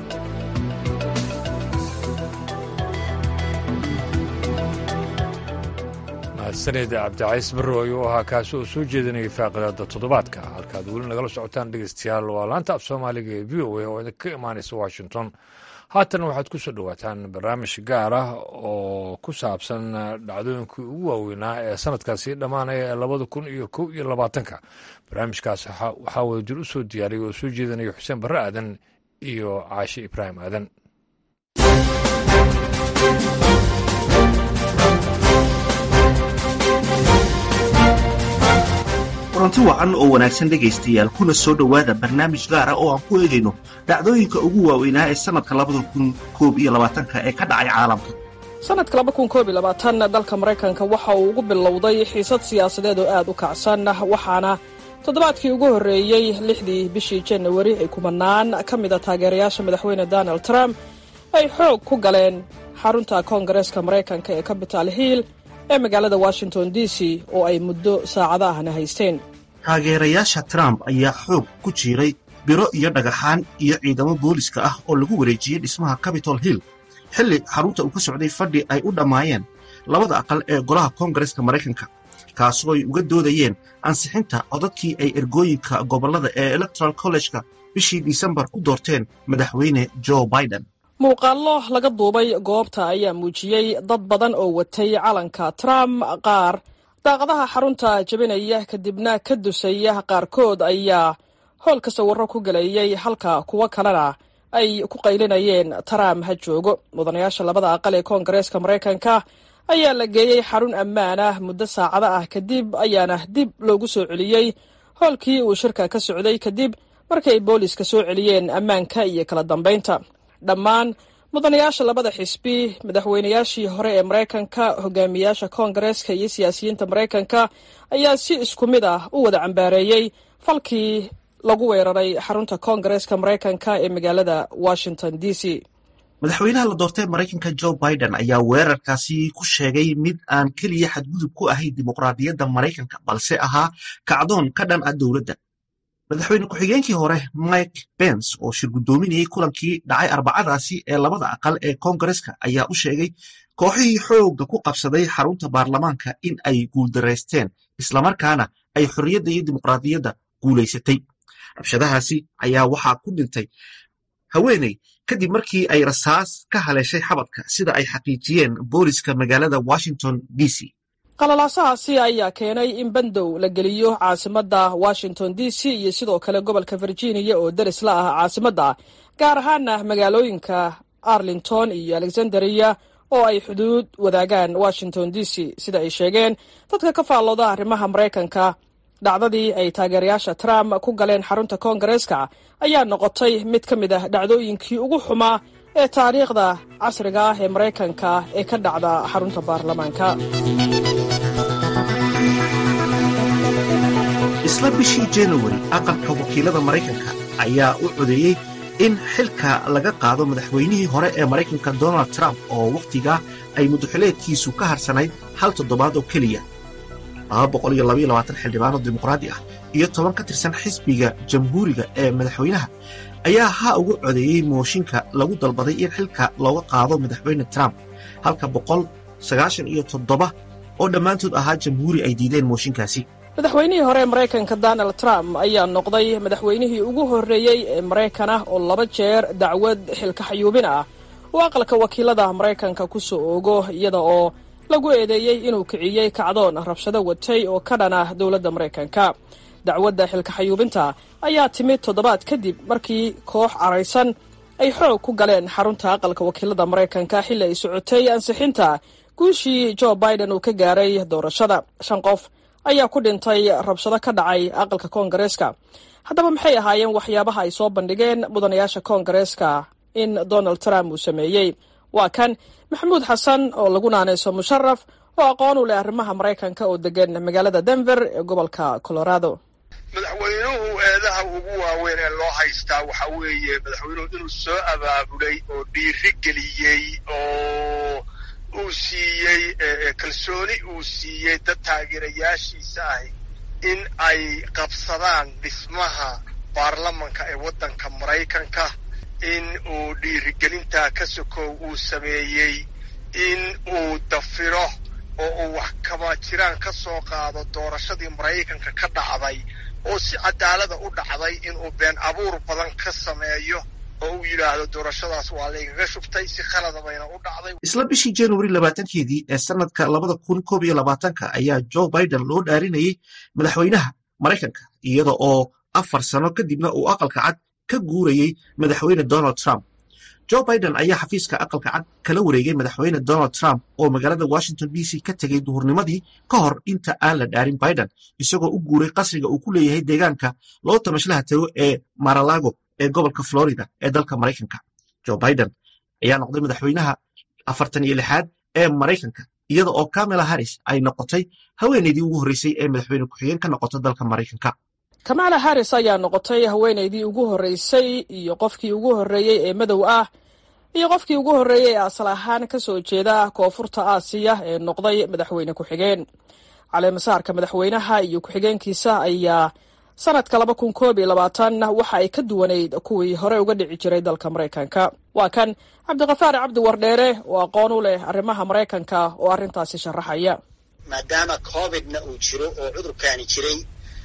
mahadsanid cabdicays barro ayuu ahaa kaasi oo soo jeedinayay faaqidaada toddobaadka halkaad weli nagala socotaan dhegaystayaal waa laanta af soomaaliga ee v o a oo idinka imaanaysa washington. haatan waxaad ku soo dhowaataan barnaamij gaar ah oo ku saabsan dhacdooyinkii ugu waaweynaa ee sanadkaasi dhammaanaya ee labada kun iyo kow iyo labaatanka barnaamijkaas waxaa wadajir u soo diyaariyay oo soo jeedinaya xuseen barre aadan iyo caashe ibraahim aadan. kulanti wacan oo wanaagsan dhegaystayaal kuna soo dhowaada barnaamij gaara oo aan ku eegayno dhacdooyinka ugu waaweynaa ee sannadka labada kun koob iyo labaatanka ee ka dhacay caalamka. sannadka laba kun koob iyo labaatan dalka maraykanka waxa uu ugu bilowday xiisad siyaasadeed oo aad u kacsan waxaana toddobaadkii ugu horreeyey lixdii bishii janawari ay kumanaan ka mida taageerayaasha madaxweyne donald trump ay xoog ku galeen xarunta koongareeska maraykanka ee capital hill ee magaalada washington d c oo ay muddo saacado ahna haysteen. taageerayaasha trump ayaa xoog ku jiiray biro iyo dhagaxaan iyo ciidamo booliska ah oo lagu wareejiyey dhismaha capitol hill xilli xarunta uu ka socday fadhi ay u dhammaayeen labada aqal ee golaha koongareeska maraykanka kaasoo ay uga doodayeen ansixinta codadkii ay ergooyinka gobollada ee electoral college-ka bishii disembar ku doorteen madaxweyne joe biden. muuqaallo laga duubay goobta ayaa muujiyey dad badan oo watay calanka trump, qaar daaqadaha xarunta jabinaya kadibna ka dusaya, qaarkood ayaa howlka sawirro ku galayay halka kuwo kalena ay ku qaylinayeen trump ha joogo. mudanayaasha labada aqal ee koongareeska maraykanka ayaa la geeyey xarun ammaan ah muddo saacado ah kadib ayaana dib loogu soo celiyey howlkii uu shirka ka socday kadib markii ay booliiska soo celiyeen ammaanka iyo kala dambaynta. dhammaan mudanayaasha labada xisbi, madaxweynayaashii hore ee maraykanka, hogaamiyaasha koongareeska iyo siyaasiyiinta maraykanka ayaa si isku mid ah u wada cambaareeyey falkii lagu weeraray xarunta koongareeska maraykanka ee magaalada washington d c. madaxweynaha la doortay maraykanka joe biden ayaa weerarkaasi ku sheegay mid aan keliya xadgudub ku ahayn dimuqraadiyadda maraykanka balse ahaa kacdoon ka dhan ah dowladda. madaxweyne ku-xigeenkii hore mike pence oo shir guddoominayay kulankii dhacay arbacadaasi ee labada aqal ee koongareeska ayaa u sheegay kooxihii xoogga ku qabsaday xarunta baarlamaanka in ay guuldaraysteen islamarkaana ay xorriyadda iyo dimuqraadiyadda guulaysatay. rabshadahaasi ayaa waxaa ku dhintay haweeney kadib markii ay rasaas ka haleeshay xabadka sida ay xaqiijiyeen booliska magaalada washington d c. qalalaasahaasi ayaa keenay in bandow la geliyo caasimadda washington d c iyo sidoo kale gobolka virginia oo deris la ah caasimadda, gaar ahaana magaalooyinka arlington iyo alexandria oo ay xuduud wadaagaan washington d c. sida ay sheegeen dadka ka faallooda arrimaha maraykanka, dhacdadii ay taageerayaasha trump ku galeen xarunta koongareeska ayaa noqotay mid ka mid ah dhacdooyinkii ugu xumaa ee taariikhda casriga ah ee maraykanka ee ka dhacda xarunta baarlamaanka. isla bishii januari aqalka wakiilada maraykanka ayaa u codeeyey in xilka laga qaado madaxweynihii hore ee maraykanka donald trump oo wakhtigaa ay muddaxileedkiisu ka harsanayd hal toddobaad oo keliya. laba boqol iyo laba iyo labaatan xildhibaanoo dimuqraadi ah iyo toban ka tirsan xisbiga jamhuuriga ee madaxweynaha ayaa ha ugu codeeyey mooshinka lagu dalbaday in xilka looga qaado madaxweyne trump, halka boqol sagaashan iyo toddoba oo dhammaantood ahaa jamhuuri ay diideen mooshinkaasi. madaxweynihii hore ee maraykanka donald trump ayaa noqday madaxweynihii ugu horreeyey ee maraykan ah oo laba jeer dacwad xilka xayuubin ah uu aqalka wakiilada maraykanka ku soo oogo, iyada oo lagu eedeeyey inuu kiciyey kacdoon rabshado watay oo ka dhan ah dowladda maraykanka. dacwadda xilka xayuubinta ayaa timid toddobaad kadib markii koox caraysan ay xoog ku galeen xarunta aqalka wakiilada maraykanka xilli ay socotay ansixinta guushii joe biden uu ka gaaray doorashada. shan qof ayaa ku dhintay rabshado ka dhacay aqalka koongareeska. haddaba maxay ahaayeen waxyaabaha ay soo bandhigeen mudanayaasha koongareeska in donald trump uu sameeyey? waa kan maxamuud xasan oo lagu naanayso musharaf oo aqoon u leh arrimaha maraykanka oo degan magaalada denver ee gobolka colorado. madaxweynuhu eedaha ugu waaweyn ee loo haystaa waxa weeye madaxweynuhu inuu soo abaabulay oo dhiiri geliyey oo uu siiyey kalsooni uu siiyey dad taageerayaashiisa ahi in ay qabsadaan dhismaha baarlamanka ee waddanka maraykanka, in uu dhiirigelintaa ka sokow uu sameeyey in uu dafiro oo uu wax kama jiraan ka soo qaado doorashadii maraykanka ka dhacday oo si cadaalada u dhacday inuu been abuur badan ka sameeyo oo uu yidhaahdo doorashadaas waa laygaga shubtay si khalada bayna u dhacday. isla bishii januari labaatankeedii ee sanadka labada kun koob iyo labaatanka ayaa joe biden loo dhaarinayey madaxweynaha maraykanka iyada oo afar sano kadibna uu aqalka cad ka guurayey madaxweyne donald trump. joe biden ayaa xafiiska aqalka cad kala wareegay madaxweyne donald trump oo magaalada washington d c ka tegey duhurnimadii ka hor inta aan la dhaarin biden, isagoo u guuray qasriga uu ku leeyahay deegaanka loo tamashlaha tago ee maralago ee gobolka florida ee dalka maraykanka. joe biden ayaa noqday madaxweynaha afartan iyo lixaad ee maraykanka iyada oo kamala harris ay noqotay haweeneydii ugu horreysay ee madaxweyne ku-xigeen ka noqota dalka maraykanka. kamala harris ayaa noqotay haweeneydii ugu horreysay iyo qofkii ugu horreeyey ee madow ah iyo qofkii ugu horreeyey ee asal ahaan ka soo jeeda koonfurta aasiya ee noqday madaxweyne ku-xigeen. caleemasaarka madaxweynaha iyo ku-xigeenkiisa ayaa sanadka laba kun koob iyo labaatan waxa ay ka duwanayd kuwii hore uga dhici jiray dalka maraykanka. waa kan cabdiqafaar cabdi wardheere oo aqoon u leh arrimaha maraykanka oo arrintaasi sharaxaya. maadaama covidna uu jiro oo cudurkaani jiray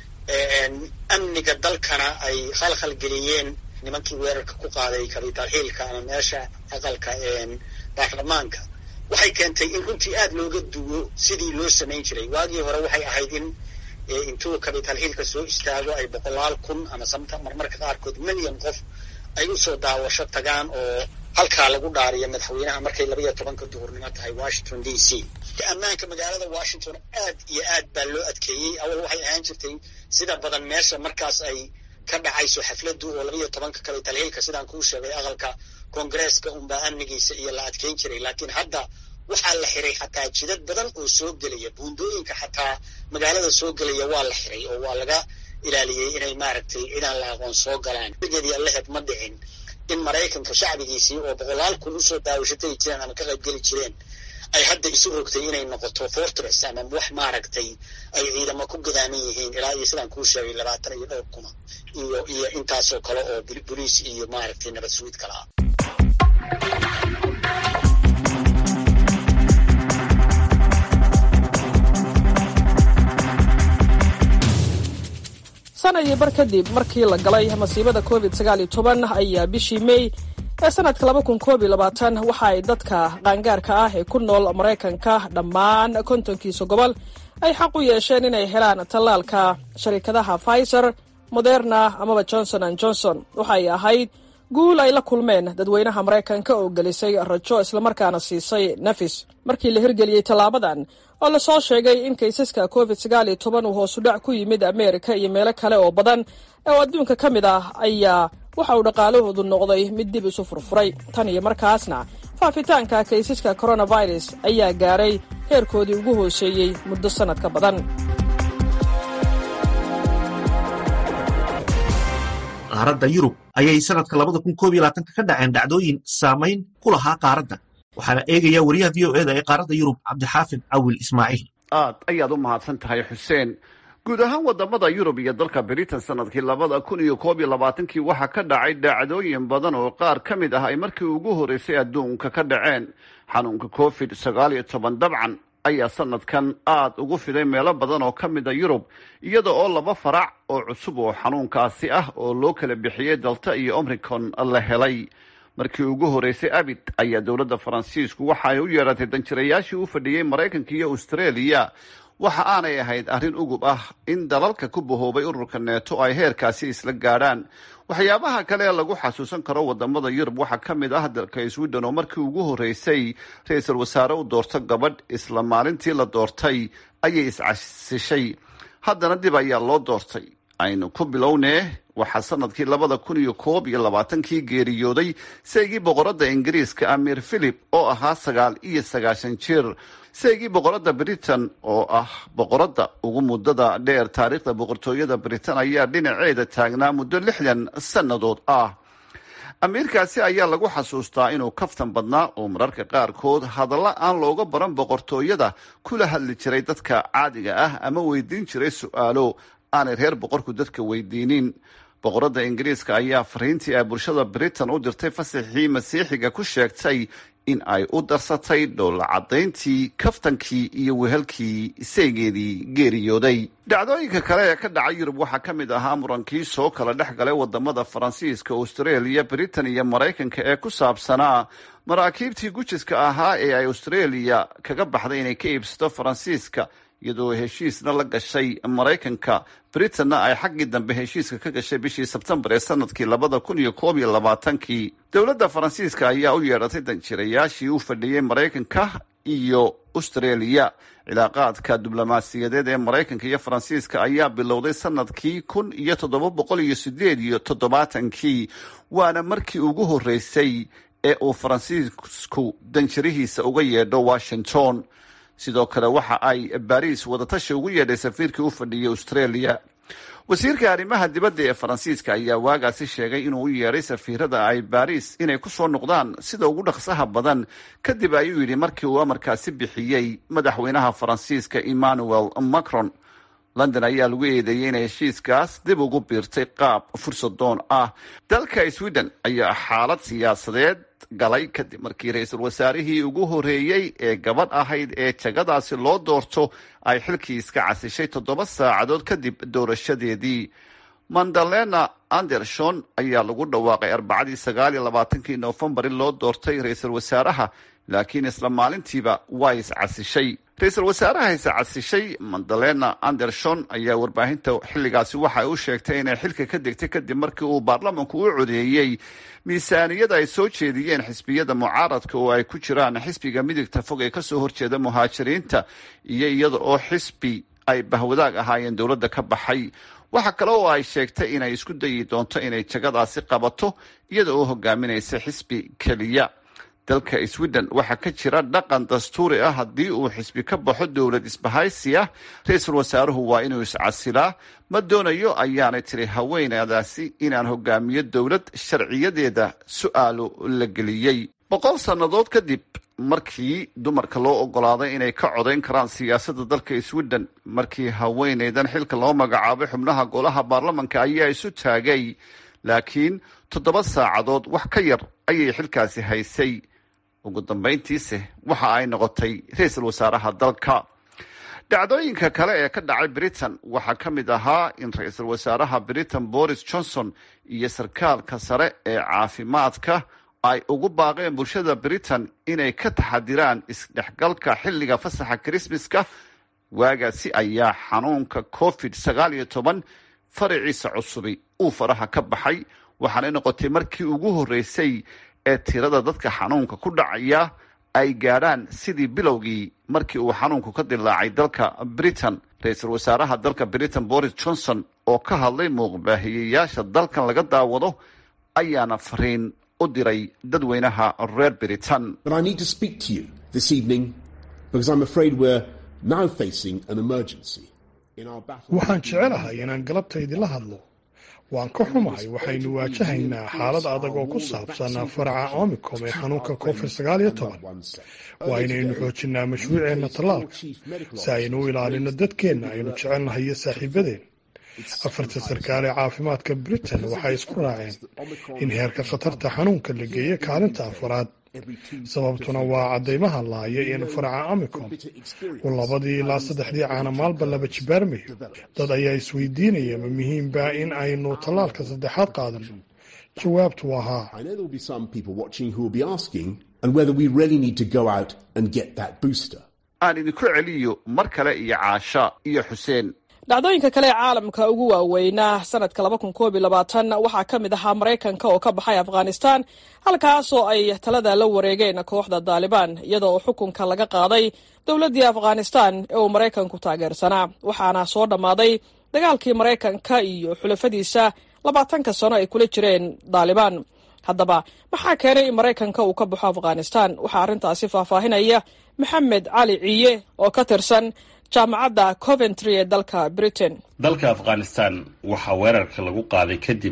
amniga dalkana ay khalkhal geliyeen nimankii weerarka ku qaaday kabitaal hiilka ama meesha aqalka baarlamaanka, waxay keentay in runtii aad looga duwo sidii loo samayn jiray. waagii hore waxay ahayd in intuu kabitaal hiilka soo istaago ay boqolaal kun ama samta marmarka qaarkood milyan qof ay u soo daawasho tagaan oo halkaa lagu dhaariyo madaxweynaha markay laba iyo tobanka duhurnimo tahay washington d c. ammaanka magaalada washington aad iyo aad baa loo adkeeyey. awal waxay ahaan jirtay sida badan meesha markaas ay ka dhacayso xafladu oo laba iyo tobanka kabitaal hiilka sidaan kuu sheegay aqalka koongareeska unbaa amnigiisa iyo la adkeyn jiray, laakiin hadda waxaa la xiray xataa jidad badan oo soo gelaya, buundooyinka xataa magaalada soo gelaya waa la xiray oo waa laga ilaaliyey inay maaragtay cidaan la aqoon soo galaan. geedii allaheed ma dhicin in maraykanka shacbigiisii oo boqolaal kun usoo daawashatay jireen ama ka qayb geli jireen ay hadda isu rogtay inay noqoto fortress ama wax maaragtay ay ciidamo ku gadaaman yihiin ilaa iyo sidaan kuu sheegay labaatan iyo dhowr kuma iyo iyo intaasoo kale oo boliis iyo maaragtay nabad suud kala ah. sanadii bar kadib markii la galay masiibada covid sagaal iyo toban ayaa bishii may ee sanadka laba kun koob iyo labaatan waxa ay dadka qaangaarka ah ee ku nool maraykanka dhammaan kontonkiisa gobol ay xaq u yeesheen inay helaan tallaalka sharikadaha Pfizer, Moderna amaba Johnson and Johnson. waxay ahayd guul ay la kulmeen dadweynaha maraykanka oo gelisay rajo islamarkaana siisay nafis markii la hirgeliyey tallaabadan oo la soo sheegay in kaysaska covid sagaal iyo toban uu hoos u dhac ku yimid Ameerika iyo meelo kale oo badan oo adduunka ka mid ah ayaa waxa uu dhaqaalahoodu noqday mid dib isu furfuray. tan iyo markaasna faafitaanka kaysaska coronavirus ayaa gaaray heerkoodii ugu hooseeyey muddo sanad ka badan. qaaradda Yurub ayay sanadka labada kun koob iyo labaatanka ka dhaceen dhacdooyin saamayn ku lahaa qaaradda, waxaana eegaya wariyaha v o e da ee qaaradda Yurub cabdixaafid cawil ismaaciil. aad ayaad u mahadsan tahay xuseen. guud ahaan wadamada Yurub iyo dalka Britain sanadkii labada kun iyo koob iyo labaatankii waxaa ka dhacay dhacdooyin badan oo qaar ka mid ah ay markii ugu horeysay adduunka ka dhaceen. xanuunka covid sagaal iyo toban dabcan ayaa sanadkan aad ugu fiday meelo badan oo ka mid a Yurub, iyada oo laba farac oo cusub oo xanuunkaasi ah oo loo kala bixiyey Delta iyo Omicron la helay. markii ugu horeysay abid ayaa dowladda Faransiisku waxa ay u yeeratay danjirayaashii u fadhiyey Maraykanka iyo Australia. waxa aanay ahayd arrin ugub ah in dalalka ku bahoobay ururka neeto ay heerkaasi isla gaadhaan. waxyaabaha kale ee lagu xasuusan karo wadamada Yurub waxaa ka mid ah dalka Sweden oo markii ugu horeysay ra-iisul wasaare u doorta gabadh, isla maalintii la doortay ayay iscasishay, haddana dib ayaa loo doortay. aynu ku bilownee waxaa sanadkii labada kun iyo koob iyo labaatankii geeriyooday seygii boqoradda Ingiriiska Amir Philip oo ahaa sagaal iyo sagaashan jir. seygii boqoradda Britain oo ah boqoradda ugu muddada dheer taariikhda boqortooyada Britain ayaa dhinaceeda taagnaa muddo lixdan sannadood ah. amiirkaasi ayaa lagu xasuustaa inuu kaftan badnaa oo mararka qaarkood hadalla aan looga baran boqortooyada kula hadli jiray dadka caadiga ah ama weydiin jiray su-aalo aanay reer boqorku dadka weydiinin. boqorada ingiriiska ayaa fariintii ay bulshada britain u dirtay fasaxii masiixiga ku sheegtay in ay u darsatay dhoolla caddayntii kaftankii iyo wehelkii isaygeedii geeriyooday. dhacdooyinka kale ee ka dhacay yurub waxaa ka mid ahaa murankii soo kala dhex galay wadamada faransiiska, australia, britain iyo maraykanka ee ku saabsanaa maraakiibtii gujiska ahaa ee ay australia kaga baxday inay ka iibsato faransiiska iyadoo heshiisna la gashay maraykanka. britainna ay xaggii dambe heshiiska ka gashay bishii sebtembar ee sanadkii labada kun iyo koob iyo labaatankii. dowladda faransiiska ayaa u yeedhatay danjirayaashii u fadhiyey maraykanka iyo australia. cilaaqaadka diblomaasiyadeed ee maraykanka iyo faransiiska ayaa bilowday sanadkii kun iyo toddoba boqol iyo sideed iyo toddobaatankii, waana markii ugu horreysay ee uu faransiisku danjirihiisa uga yeedho washington. sidoo kale waxa ay baris wadatashi ugu yeedhay safiirkii u fadhiyay australia. wasiirka arrimaha dibadda ee faransiiska ayaa waagaasi sheegay inuu u yeedhay safiirada ay baris inay ku soo noqdaan sida ugu dhaqsaha badan, kadib ayuu yidhi markii uu amarkaasi bixiyey madaxweynaha faransiiska emmanuel macron. london ayaa lagu eedeeyey inay heshiiskaas dib ugu biirtay qaab fursadoon ah. dalka sweden ayaa xaalad siyaasadeed galay kadib markii ra-iisul wasaarihii ugu horeeyey ee gabadh ahayd ee jagadaasi loo doorto ay xilkii iska casishay toddoba saacadood kadib doorashadeedii. Magdalena Andersson ayaa lagu dhawaaqay arbacadii sagaal iyo labaatankii noofembar in loo doortay ra-iisul wasaaraha, laakiin isla maalintiiba waa is casishay. ra-iisul wasaaraha is casishay Magdalena Andersson ayaa warbaahinta xilligaasi waxa u sheegtay inay xilka ka degtay kadib markii uu baarlamanku u codeeyey miisaaniyada ay soo jeediyeen xisbiyada mucaaradka oo ay ku jiraan xisbiga midigta fog ee kasoo horjeeda muhaajiriinta iyo iyada oo xisbi ay bahwadaag ahaayeen dowladda ka baxay. waxa kale oo ay sheegtay inay isku dayi doonto inay jagadaasi qabato iyada oo hogaaminaysa xisbi keliya. dalka sweden waxaa ka jira dhaqan dastuuri ah haddii uu xisbi ka baxo dowlad isbahaysi ah, ra-iisul wasaaruhu waa inuu iscasilaa. ma doonayo ayaanay tiri haweenadaasi inaan hogaamiyo dowlad sharciyadeeda su-aalo la geliyey. boqol sannadood kadib markii dumarka loo ogolaaday inay ka codayn karaan siyaasadda dalka sweden, markii haweeneydan xilka loo magacaabay xubnaha golaha baarlamanka ayaa isu taagay, laakiin toddoba saacadood wax ka yar ayay xilkaasi haysay. ugu dambayntiise waxa ay noqotay ra-iisul wasaaraha dalka. dhacdooyinka kale ee ka dhacay britain waxaa ka mid ahaa in ra-iisul wasaaraha britain boris johnson iyo sarkaalka sare ee caafimaadka ay ugu baaqeen bulshada britain inay ka taxadiraan isdhexgalka xilliga fasaxa krismaska. waagaasi ayaa xanuunka covid sagaal iyo toban faraciisa cusubi uu faraha ka baxay, waxaanay noqotay markii ugu horreysay ee tirada dadka xanuunka ku dhacaya ay gaadhaan sidii bilowgii markii uu xanuunku ka dilaacay dalka britain. ra-iisul wasaaraha dalka britain boris johnson oo ka hadlay muuqbaahiyeyaasha dalkan laga daawado ayaana fariin u diray dadweynaha reer britain. waxaan jecelahay inaan galabta idinla hadlo. waan ka xumahay waxaynu waajahaynaa xaalad adag oo ku saabsan faraca omicom ee xanuunka covid sagaal iyo toban. waa inaynu xoojinaa mashruuceenna tallaalka si aynu u ilaalino dadkeenna aynu jecelnahay iyo saaxiibadeen. afarta sarkaal ee caafimaadka britain waxay isku raaceen in heerka khatarta xanuunka la geeyo kaalinta afaraad. sababtuna waa caddaymaha laaya in faraca omicom uu labadii ilaa saddexdii caana maalba laba jibaarmayo. dad ayaa isweydiinaya ma muhiimba in aynu tallaalka saddexaad qaadano. jawaabtu waa haa. aan idinku celiyo mar kale iyo caasha iyo xuseen. dhacdooyinka kale ee caalamka ugu waaweynaa sanadka laba kun koob iyo labaatan waxaa ka mid ahaa maraykanka oo ka baxay afghanistan, halkaasoo ay talada la wareegeen kooxda daalibaan iyadoo xukunka laga qaaday dowladdii afghanistan ee uu maraykanku taageersanaa. waxaana soo dhammaaday dagaalkii maraykanka iyo xulafadiisa labaatanka sano ay kula jireen daalibaan. haddaba maxaa keenay in maraykanka uu ka baxo afghanistan? waxaa arrintaasi faahfaahinaya maxamed cali ciye oo ka tirsan jaamacadda coventry ee dalka britain. dalka afghanistan waxaa weerarka lagu qaaday kadib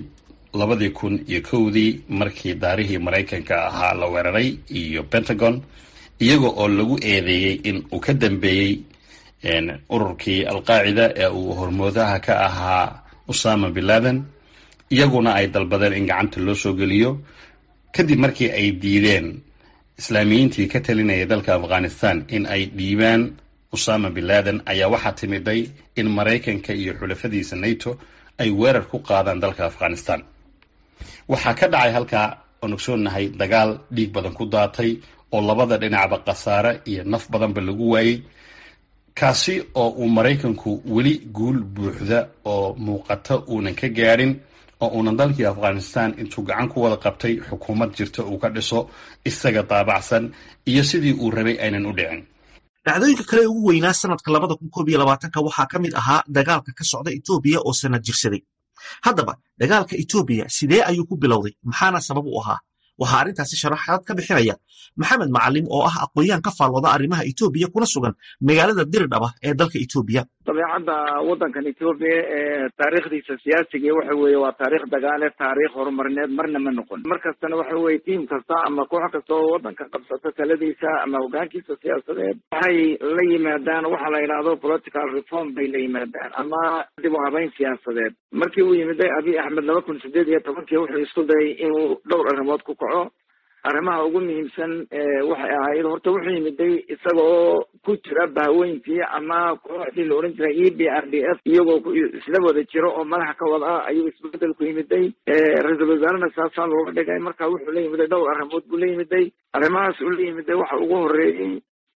labadii kun iyo kowdii markii daarihii maraykanka ahaa la weeraray iyo pentagon iyaga oo lagu eedeeyey in uu ka dambeeyey ururkii alqaacida ee uu hormoodaha ka ahaa usama bin laden iyaguna ay dalbadeen in gacanta loo soo geliyo kadib markii ay diideen islaamiyiintii ka talinaya dalka afghanistan in ay dhiibaan usama bin laden ayaa waxaa timiday in maraykanka iyo xulafadiisa nato ay weerar ku qaadaan dalka afghanistan waxaa ka dhacay halkaa oon ogsoonnahay dagaal dhiig badan ku daatay oo labada dhinacba khasaare iyo naf badanba lagu waayey kaasi oo uu maraykanku weli guul buuxda oo muuqata uunan ka gaadhin oo uunan dalkii afghanistan intuu gacan ku wada qabtay xukuumad jirta uu ka dhiso isaga daabacsan iyo sidii uu rabay aynan u dhicin. dhacdooyinka kale ugu weynaa sanadka labada kun koob iyo labaatanka waxaa ka mid ahaa dagaalka ka socda etoobiya oo sanad jirsaday. haddaba dagaalka etoobiya sidee ayuu ku bilowday maxaana sabab u ahaa? waxaa arrintaasi sharaxaad ka bixinaya maxamed macalim oo ah aqoon-yahan ka faallooda arrimaha etoobiya kuna sugan magaalada diridhaba ee dalka etoobiya. dabeecadda waddankan etoobiya ee taariikhdiisa siyaasiga waxa weeye waa taariikh dagaale, taariikh horumarineed marna ma noqon. mar kastana waxa weeye tiim kasta ama koox kasta oo waddanka qabsata taladiisa ama hoggaankiisa siyaasadeed waxay la yimaadaan waxa la yidhaahdo political reform bay la yimaadaan ama dib u habeyn siyaasadeed. markii uu yimiday abiy axmed laba kun sideed iyo tobankii wuxuu isku dayay inuu dhowr arrimood ku kaco. arrimaha ugu muhiimsan waxay ahayd horta wuxuu yimiday isaga oo ku jira bahweyntii ama kooxdii la oran jiray e b r d f iyagoo isla wada jiro oo madaxa ka wada ah ayuu isbedel ku yimiday. ra-iisul wasaarena saasaa looga dhigay. marka wuxuu la yimiday dhowr arrimood buu la yimiday. arrimahaas uu la yimiday waxa ugu horeeyey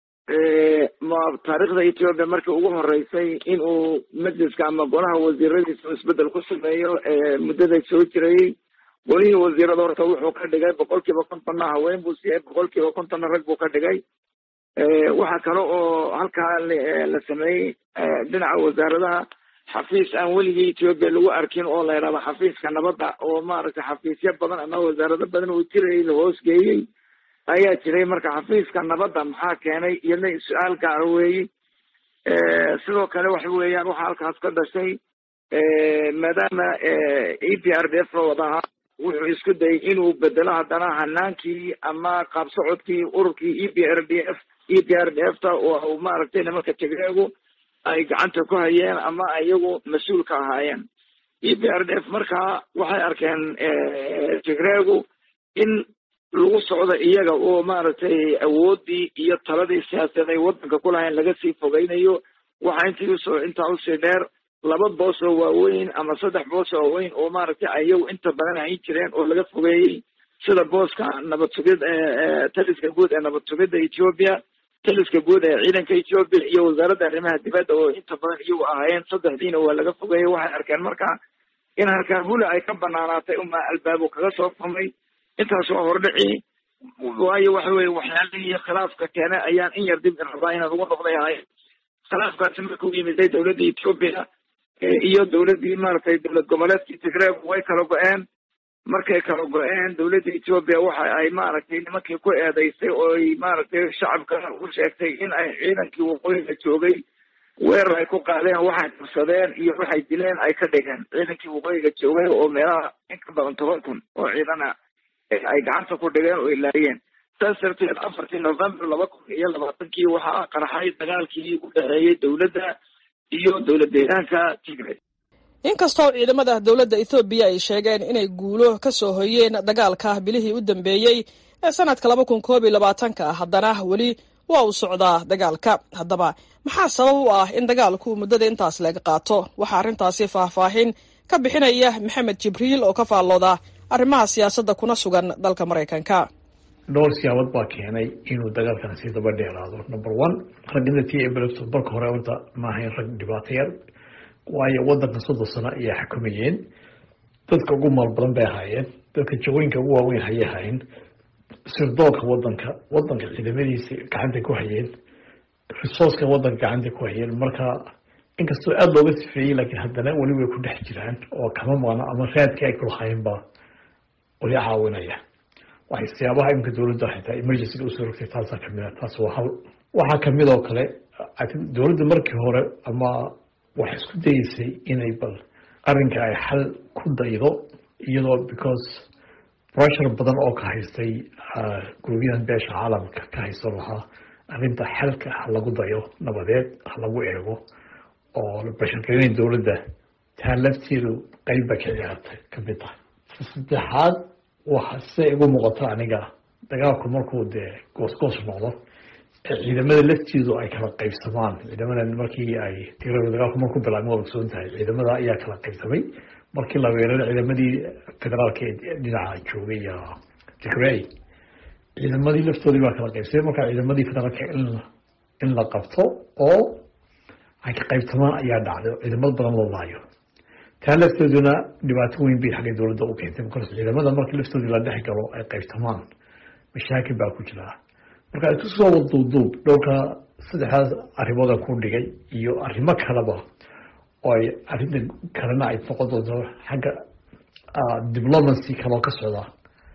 taariikhda etoobiya markii ugu horeysay inuu majliska ama golaha wasiiradiisa isbedel ku sameeyo muddada soo jirayey. golihii wasiirada horta wuxuu ka dhigay boqol kiiba kontonna haween buu siiyey, boqol kiiba kontonna rag buu ka dhigay. waxa kale oo halkaa la sameeyey dhinaca wasaaradaha xafiis aan weligii etoobiya lagu arkin oo la yidhahdo xafiiska nabadda oo maaragtay xafiisyo badan ama wasaarado badan uu jirayay la hoosgeeyey ayaa jiray. marka xafiiska nabadda maxaa keenay iyadna su-aal gaara weeye. sidoo kale waxa weeyaan waxaa halkaas ka dhashay maadaama e p r d f la wadaha wuxuu isku dayay inuu bedelo haddana hanaankii ama qaab socodkii ururkii e p r d f e p r d f ta oo maaragtay nimanka tigreegu ay gacanta ku hayeen ama iyagu mas-uul ka ahaayeen. e p r d f markaa waxay arkeen tigreegu in lagu socdo iyaga oo maaragtay awoodii iyo taladii siyaasadeed ay waddanka ku lahayn laga sii fogeynayo. waxaa intii usoo intaa usii dheer laba boos oo waaweyn ama saddex boos oo waaweyn oo maaragtay ayagu inta badan hayn jireen oo laga fogeeyey, sida booska nabad sugid taliska guud ee nabad sugidda etoobiya, taliska guud ee ciidanka etoobiya iyo wasaaradda arrimaha dibadda oo inta badan iyagu ahaayeen. saddexdiina waa laga fogeeyey. waxay arkeen marka in halkaa hula ay ka banaanaatay uma albaabo kaga soo furmay. intaas waa hordhici waayo waxa weye waxyaalihii khilaafka keenay ayaan in yar dib rabaa inaan ugu noqday ahay. khilaafkaasi markuu yimiday dowladda etoobiya iyo dowladdii maaragtay dowlad goboleedkii tigreeg way kala go-een. markay kala go-een dowladda etoobiya waxa ay maaragtay nimankii ku eedeysay oo ay maaragtay shacabka u sheegtay in ay ciidankii waqooyiga joogay weerar ay ku qaadeen, waxay qabsadeen iyo waxay dileen ay ka dhigeen ciidankii waqooyiga joogay oo meelaha in ka badan toban kun oo ciidana ay gacanta ku dhigeen oo ilaariyeen. saas darteed afartii november laba kun iyo labaatankii waxaa qarxay dagaalkii u dhexeeyey dowladda iyo dowlad deegaanka tigray. inkastoo ciidamada dowladda ethoobiya ay sheegeen inay guulo ka soo hoyeen dagaalka bilihii u dambeeyey ee sanadka laba kun koob iyo labaatanka haddana weli waa uu socdaa dagaalka. haddaba maxaa sabab u ah in dagaalku muddada intaas laga qaato? waxaa arrintaasi faahfaahin ka bixinaya maxamed jibriil oo ka faallooda arrimaha siyaasadda kuna sugan dalka maraykanka. dhowr siyaabood baa keenay inuu dagaalkan sii daba dheeraado. number one, ragina t blfto marka hore horta ma ahayn rag dhibaato yar, waayo waddanka soddon sano ayaa xukumayeen. dadka ugu maal badan bay ahaayeen, dadka jawooyinka ugu waaweyn hayay ahaayeen, sirdoonka waddanka waddanka ciidamadiisa gacantay ku hayeen, resourceka waddanka gacantay ku hayeen. marka inkastoo aada looga sifeeyey laakiin haddana weli way ku dhex jiraan oo kama maqno ama raadkii ay kulahayn baa weli caawinaya. waxay siyaabaha imika dowladda xitaa emergencyga usoo rogtay taasaa kamid ah. taas waa hal. waxaa kamid oo kale dowladda markii hore ama waxay isku dayeysay inay bal arrinka ay xal ku daydo iyadoo because pressure badan oo ka haystay gurubyadan beesha caalamka ka haysan lahaa arrinta xalka ha lagu dayo nabadeed ha lagu eego oo la bashargelinayn dowladda taa lafteedu qayb ba ka ciyaartay ka mid tahay saddexaad waxa se igu muuqato aniga dagaalku markuu dee goosgoos noqdo ciidamada lafteedu ay kala qaybsamaan ciidamadan markii ay tirada dagaalku markuu bilaabmay waa ogsoon tahay ciidamada ayaa kala qaybsamay markii la weeraray ciidamadii federaalka ee dhinaca joogay iyo Tigray ciidamadii laftoodii waa kala qaybsamay marka ciidamadii federaalka in in la qabto oo ay ka qaybsamaan ayaa dhacday ciidamada badan loo laayo taa laftooduna dhibaato weyn bay xagga dowladda u keentay marka ciidamada markii laftoodii la dhex galo ay qaybsamaan mashaakil baa ku jira marka ay kusoo waduuduub dhowrka saddexdaas arrimood ku dhigay iyo arrimo kaleba oo ay arrinta kalena ay noqon doonto xagga diplomacy kaloo ka socda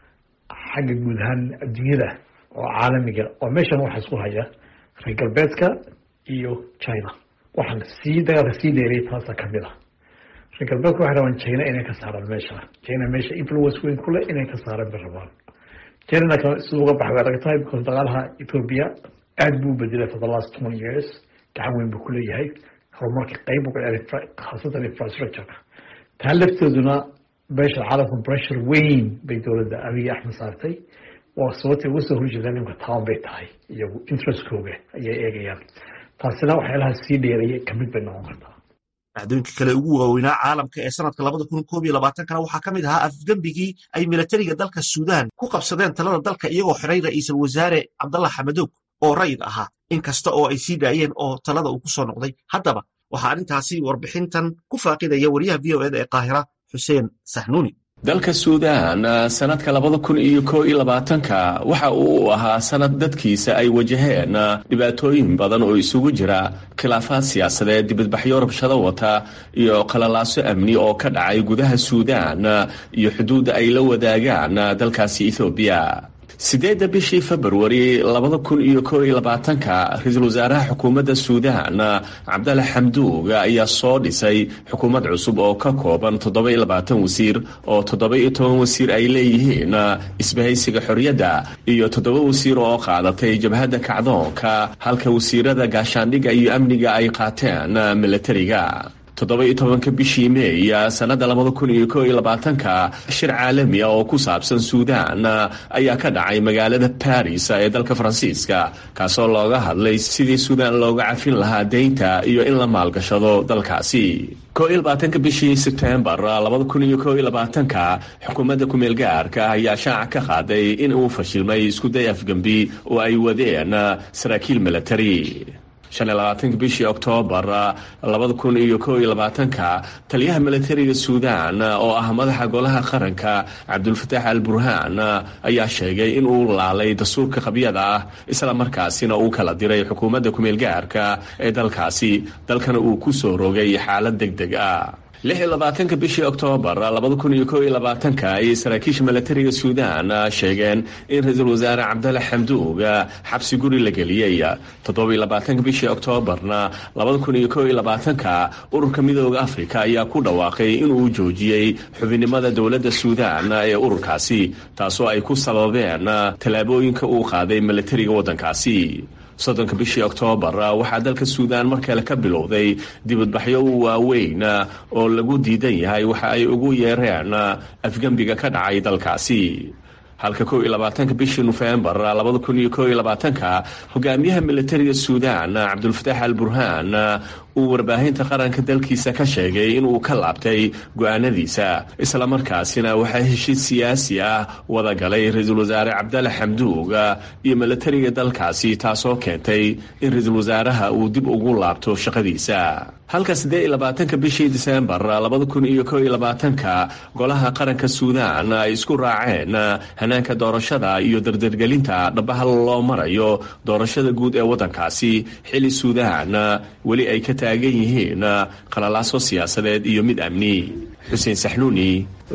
xagga guud ahaan adduunyada oo caalamiga oo meeshan waxa isku haya reer galbeedka iyo China waxaan sii dagaalka sii dheeray taasa ka mid ah reer galbeedku waxay rabaan China inay ka saaraan meesha China meesha influence weyn ku leh inay ka saaraan barabaan China ka suuqa baxay laga tahay because dagaalka Ethiopia aad buu bedelay for the last twenty years gacan weyn buu ku leeyahay horumarka qayb uga ciyaartay khaasatan infrastructure taa lafteeduna beesha caalamka pressure weyn bay dowladda Abiy Ahmed saartay waa sababtay ugu soo horjeedaan ninka taan bay tahay iyagu interest-kooga ayay eegayaan taasina waxyaalaha sii dheerayay ka mid bay noqon kartaa dhacdooyinka kale ugu waaweynaa caalamka ee sanadka labada kun koob iyo labaatankana waxaa ka mid ahaa afgembigii ay milatariga dalka Suudaan ku qabsadeen talada dalka iyagoo xiray ra'iisul wasaare Cabdallah Xamadoog oo rayid ahaa inkasta oo ay sii daayeen oo talada uu ku soo noqday haddaba waxaa arrintaasi warbixintan ku faaqidaya wariyaha v o e da ee Qaahira Xuseen Saxnuuni dalka Suudaan sanadka labada kun iyo koob iyo labaatanka waxa uu ahaa sanad dadkiisa ay wajaheen dhibaatooyin badan oo isugu jira khilaafaad siyaasadeed dibadbaxyo rabshado wata iyo qalalaaso amni oo ka dhacay gudaha Suudaan iyo xuduudda ay la wadaagaan dalkaasi Ethiopia sideedda bishii February labada kun iyo koob iyo labaatanka ra'iisul wasaaraha xukuumadda Suudaan Cabdallah Xamdoog ayaa soo dhisay xukuumad cusub oo ka kooban toddoba iyo labaatan wasiir oo toddoba iyo toban wasiir ay leeyihiin isbahaysiga xorriyadda iyo toddoba wasiir oo qaadatay jabhadda kacdoonka halka wasiirada gaashaandhigga iyo amniga ay qaateen militariga toddoba iyo tobanka bishii May sanada labada kun iyo koob iyo labaatanka shir caalami ah oo ku saabsan Suudaan ayaa ka dhacay magaalada Paris ee dalka Faransiiska kaasoo looga hadlay sidii Suudaan looga cafin lahaa deynta iyo in la maalgashado dalkaasi koob iyo labaatanka bishii September labada kun iyo koob iyo labaatanka xukuumadda ku meel gaarka ayaa shaaca ka qaaday in uu fashilmay isku day afgambi oo ay wadeen saraakiil military shan iyo labaatanka bishii Oktoobar labada kun iyo koob iyo labaatanka taliyaha militariga Suudaan oo ah madaxa golaha qaranka Cabdulfataax al-Burhaan ayaa sheegay in uu laalay dastuurka qabyada ah isla markaasina uu kala diray xukuumadda ku meel gaarka ee dalkaasi dalkana uu ku soo rogay xaalad degdeg ah lix iyo labaatanka bishii Oktoobar labada kun iyo koob iyo labaatanka ay saraakiisha militariga Suudaan sheegeen in ra'iisul wasaare Cabdallah Xamdoog xabsi guri la geliyay toddoba iyo labaatanka bishii Oktoobarna labada kun iyo koob iyo labaatanka ururka midowga Afrika ayaa ku dhawaaqay in uu joojiyay xubinimada dowladda Suudaan ee ururkaasi taasoo ay ku sababeen talaabooyinka uu qaaday militariga waddankaasi soddonka bishii Oktoobar waxaa dalka Suudaan markale ka bilowday dibadbaxyo waaweyn oo lagu diidan yahay waxa ay ugu yeereen afgambiga ka dhacay dalkaasi halka koob iyo labaatanka bishii November labada kun iyo koob iyo labaatanka hogaamiyaha militariga Suudaan Cabdulfataax al-Burhaan uu warbaahinta qaranka dalkiisa ka sheegay in uu ka laabtay go'aanadiisa isla markaasina waxa heshiis siyaasi ah wada galay ra'iisul wasaare Cabdallah Xamdoog iyo militariga dalkaasi taasoo keentay in ra'iisul wasaaraha uu dib ugu laabto shaqadiisa halka siddeed iyo labaatanka bishii December labada kun iyo koob iyo labaatanka golaha qaranka Suudaan ay isku raaceen hanaanka doorashada iyo dardargelinta dhabaha loo marayo doorashada guud ee waddankaasi xili Suudaan weli ay ka taagan yihiin qalalaaso siyaasadeed iyo mid amni Xuseen Saxnuuni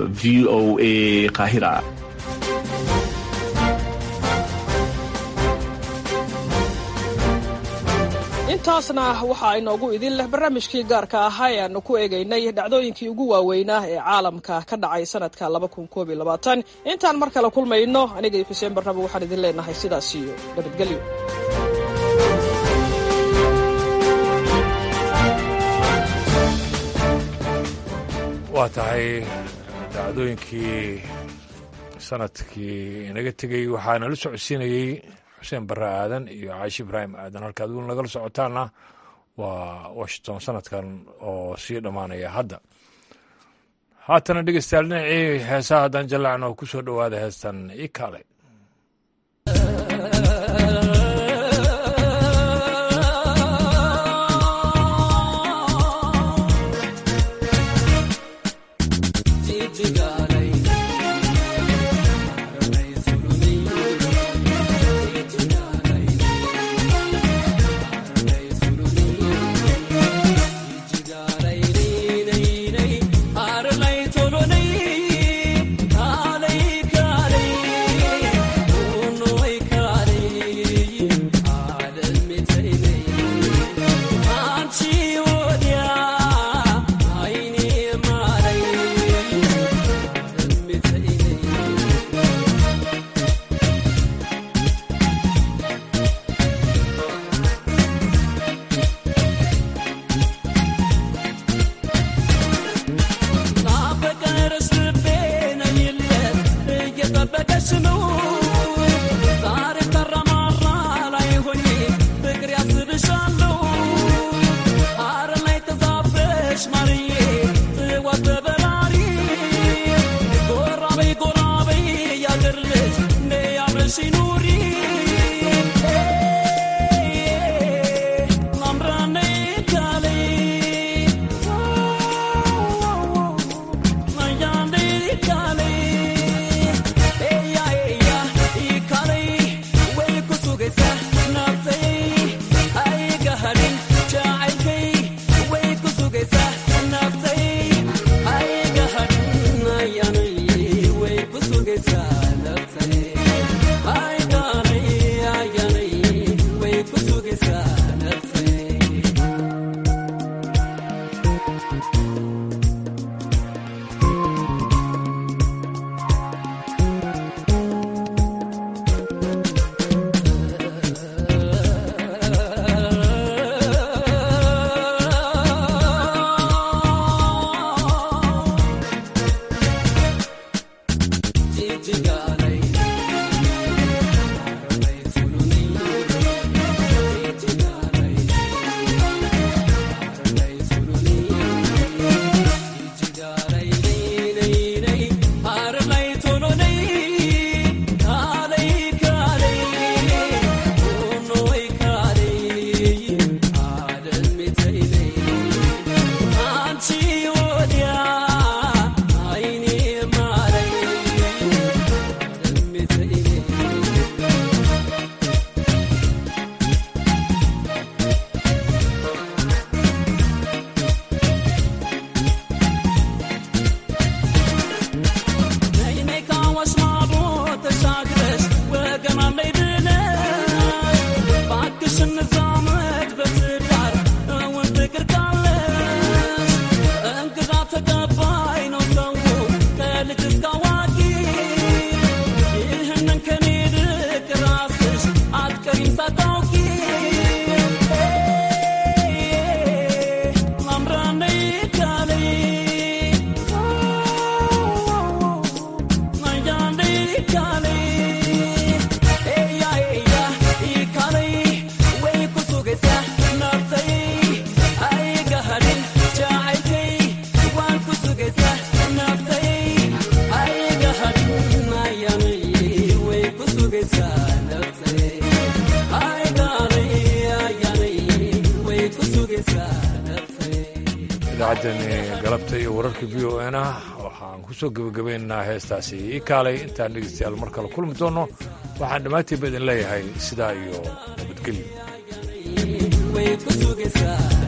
V O A Qaahira intaasna waxaa inoogu idin leh barnaamijkii gaarka ahaa ee aanu ku eegaynay dhacdooyinkii ugu waaweynaa ee caalamka ka dhacay sanadka laba kun koob iyo labaatan intaan mar kale kulmayno aniga iyo xuseen barnabo waxaan idin leenahay sidaas iyo nabadgelyo. waa tahay dhacdooyinkii sanadkii inaga tegey waxaana la socodsiinayey xuseen barre aadan iyo caashi ibraahim aadan halka adigu nagala socotaana waa washington sanadkan oo sii dhammaanaya hadda. haatana dhegeystayaal dhinacii heesaha haddaan jallacno ku soo dhowaada heestan ikale. idaacaddeeni galabta iyo wararka v o n ah waxaan ku soo gebagabaynaynaa heestaasi ii kaalay intaan dhegeystayaal mar kale kulmi doonno waxaan dhammaantiinba idin leeyahay sidaa iyo nabadgelyo.